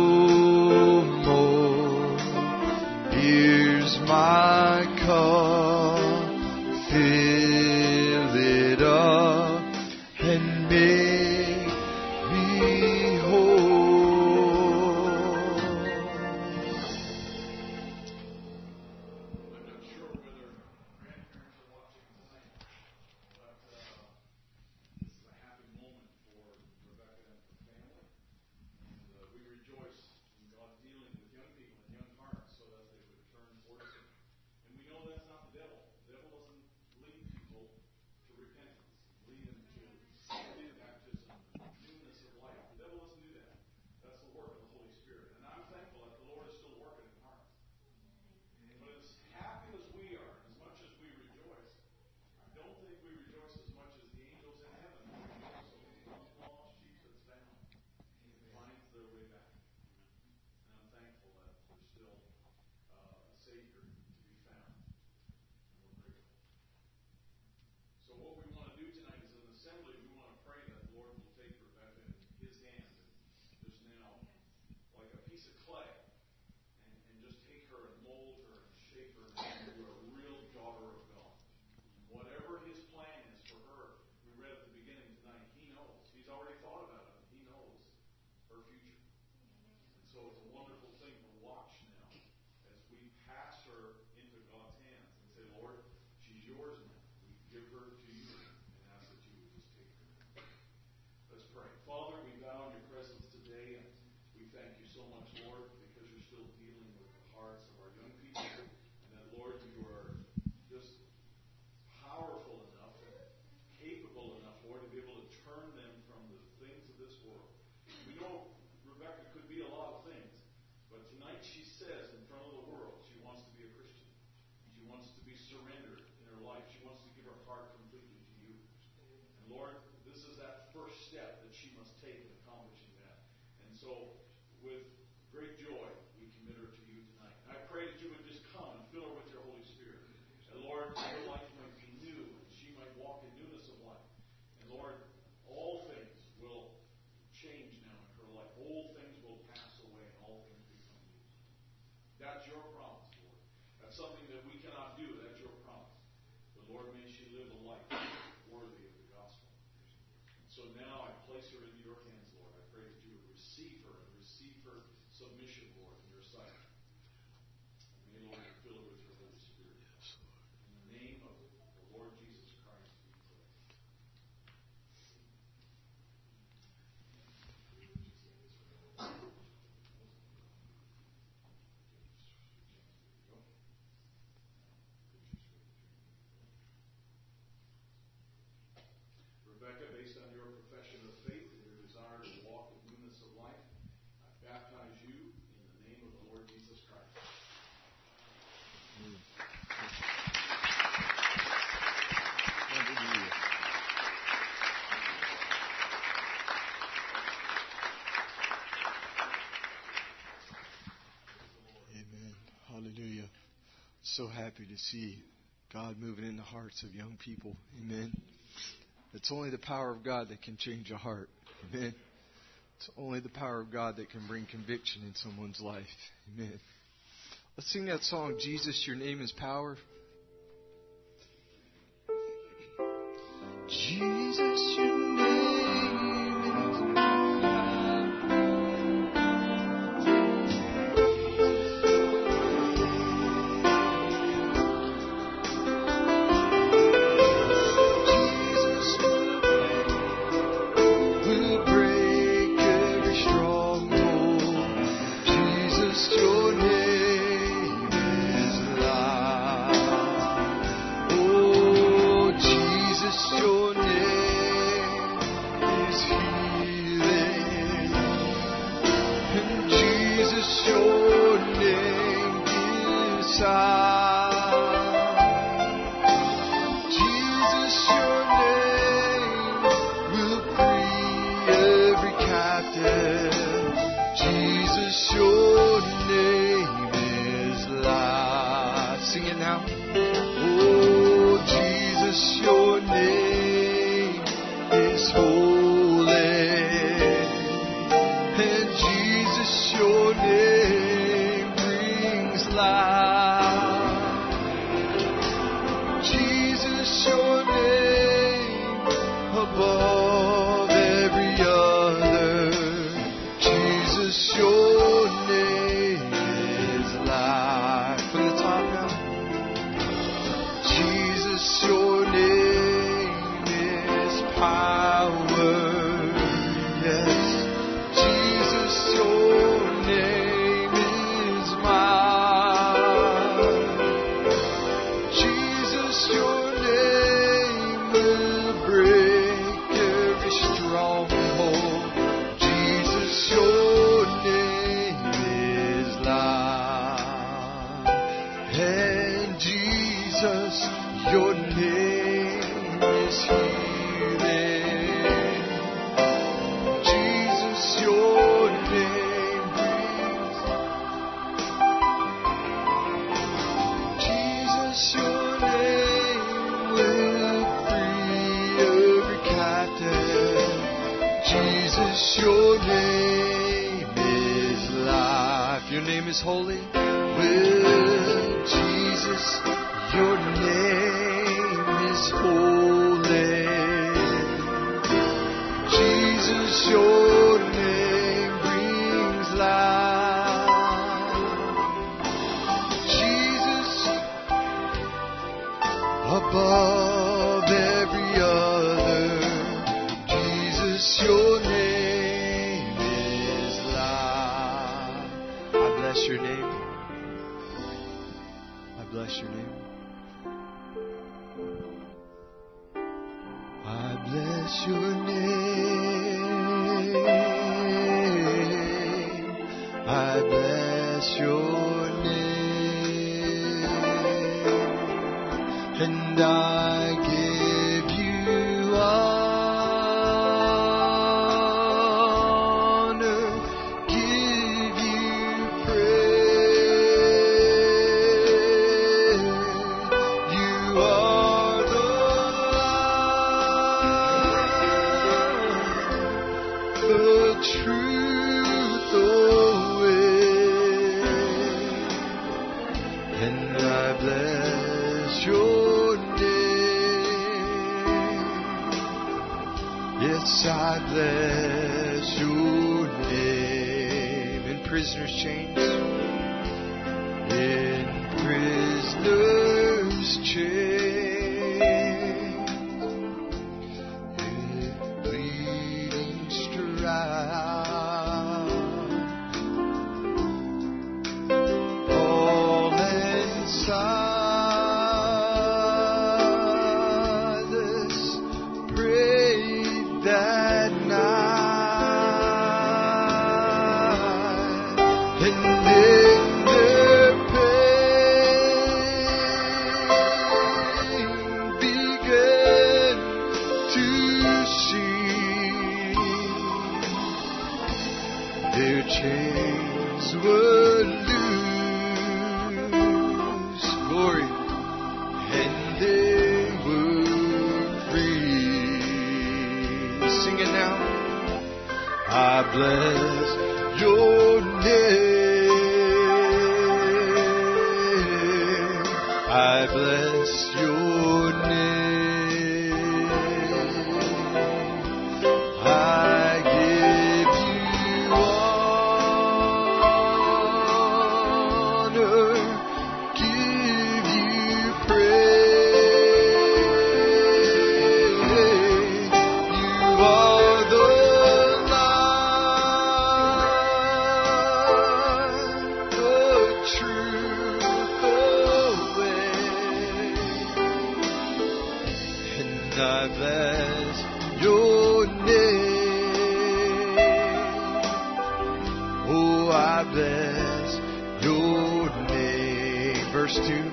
more. Here's my cup, fill it up and make me whole. I'm not sure whether grandparents are watching tonight, but uh, this is a happy moment for Rebecca and her family. And uh, we rejoice in God dealing with young people and young hearts so that they would turn towards Him. And we know that's not the devil. The devil doesn't lead people to repentance, lead them to saving baptism, newness of life. The devil doesn't do that. That's the work of the Holy Spirit. And I'm thankful that the Lord is still working in hearts. But as happy as we are, as much as we rejoice, I don't think we rejoice as much as the angels in heaven rejoice over one lost sheep that's found and finds their way back. And I'm thankful that there's still uh, a Savior to be found. And we're grateful. So what we want to do tonight is an assembly. We want to pray that the Lord will take Rebecca in His hand. And there's now like a piece of clay. And, and just take her and mold her and shape her into a real daughter of God. Whatever His plan is for her, we read at the beginning tonight, He knows. He's already thought about it. He knows her future. And so it's a wonderful thing to watch now as we pass her into God's hands and say, Lord, she's yours now. We give her to you and ask that you would just take her. Let's pray. Father, we bow in your presence today, and we thank you so much, Lord, because you're still dealing with the hearts of our young people, and that, Lord, you are just powerful enough and capable enough, Lord, to be able to turn them from the things of this world. We know Rebecca could be a lot of things, but tonight she says in front of the world she wants to be a Christian. She wants to be surrendered in her life. She wants to give her heart completely to you. And Lord, this is that first step that she must take in accomplishing that. And so, with great joy, we commit her to you tonight. And I pray that you would just come and fill her with your Holy Spirit. And Lord, her life might be new, and she might walk in newness of life. And Lord, all things will change now in her life. Old things will pass away, and all things become new. That's your promise, Lord. That's something that we cannot do. That's your promise. But Lord, may she live a life worthy of the gospel. So now I place her into your hands, Lord. I pray that you would receive her and receive her submission, Lord, in your sight. And may, Lord, you fill her with your Holy Spirit. In the name of the Lord Jesus Christ, we pray. Rebecca, based on your profession of faith and your desire to walk in newness of life, I baptize you in the name of the Lord Jesus Christ. Amen. Hallelujah. So happy to see God moving in the hearts of young people. Amen. It's only the power of God that can change a heart. Amen. It's only the power of God that can bring conviction in someone's life. Amen. Let's sing that song, Jesus, Your Name is Power. Jesus, Your name captive. Jesus, your name is life. Sing it now. Oh, Jesus, your name is holy. And Jesus, your name brings life. Jesus, your name above every other. Jesus, your name is life. From the top now. Jesus, your name is power. Yes. Jesus, your name is might. Jesus, your name will break every stronghold. Jesus, your name is life. And Jesus, your name is healing. Jesus, your name brings. Jesus, your name will free every captive. Jesus, your name is life. Your name is holy. Will Jesus, your name is holy. Jesus, your name brings life. Jesus, above every other. Jesus, your name is life. I bless your name. I bless your name. I bless your name. I bless your name. And I give you honor, give you praise. You are the light, the truth, the way. And I bless your name. Yes, I bless your name. In prisoners' chains, in prisoners' chains, in bleeding strife, all inside this prayed that night, and in their pain began to see their chains were loose. Glory. And they were free. Sing it now. I bless your name. I bless your name. I give you honor, give you praise. You are the light, the truth, the way. And I bless your name. Oh, I bless your name. Verse two.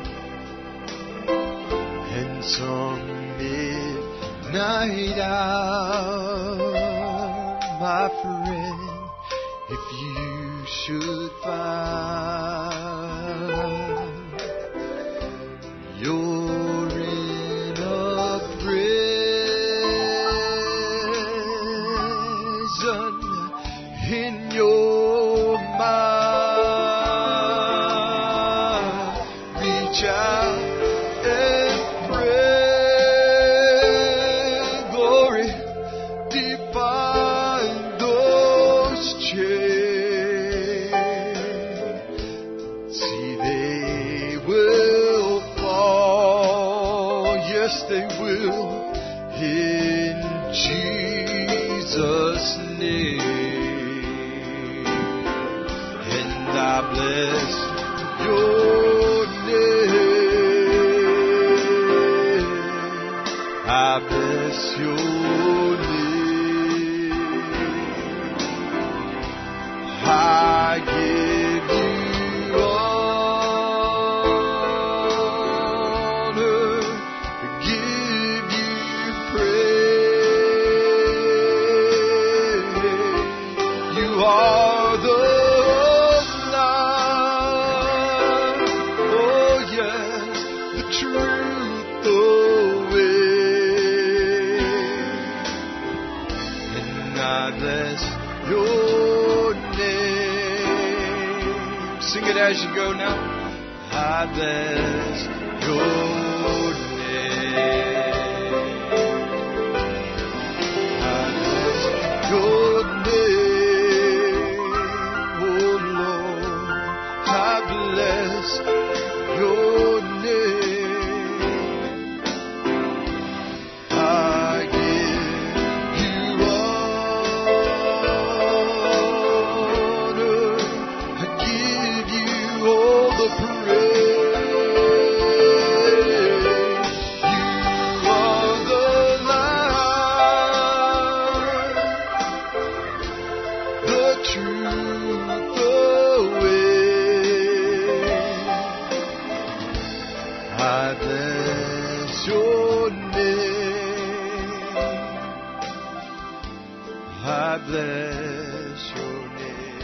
And some midnight hour, my friend, if you should find you're in a prison in your mind, reach out and pray. Glory, define those chains. See, they will fall. Yes, they will. In Jesus' name. And I bless your name. I bless your name. I give you honor, give you praise. You are the light, oh yes, the truth, the way. And I bless your name. Sing it as you go now. I bless your name. I bless your name, oh Lord. I bless your name. I give you honor. I give you all the praise. You are the light, the truth, the way. I bless your name. I bless your name.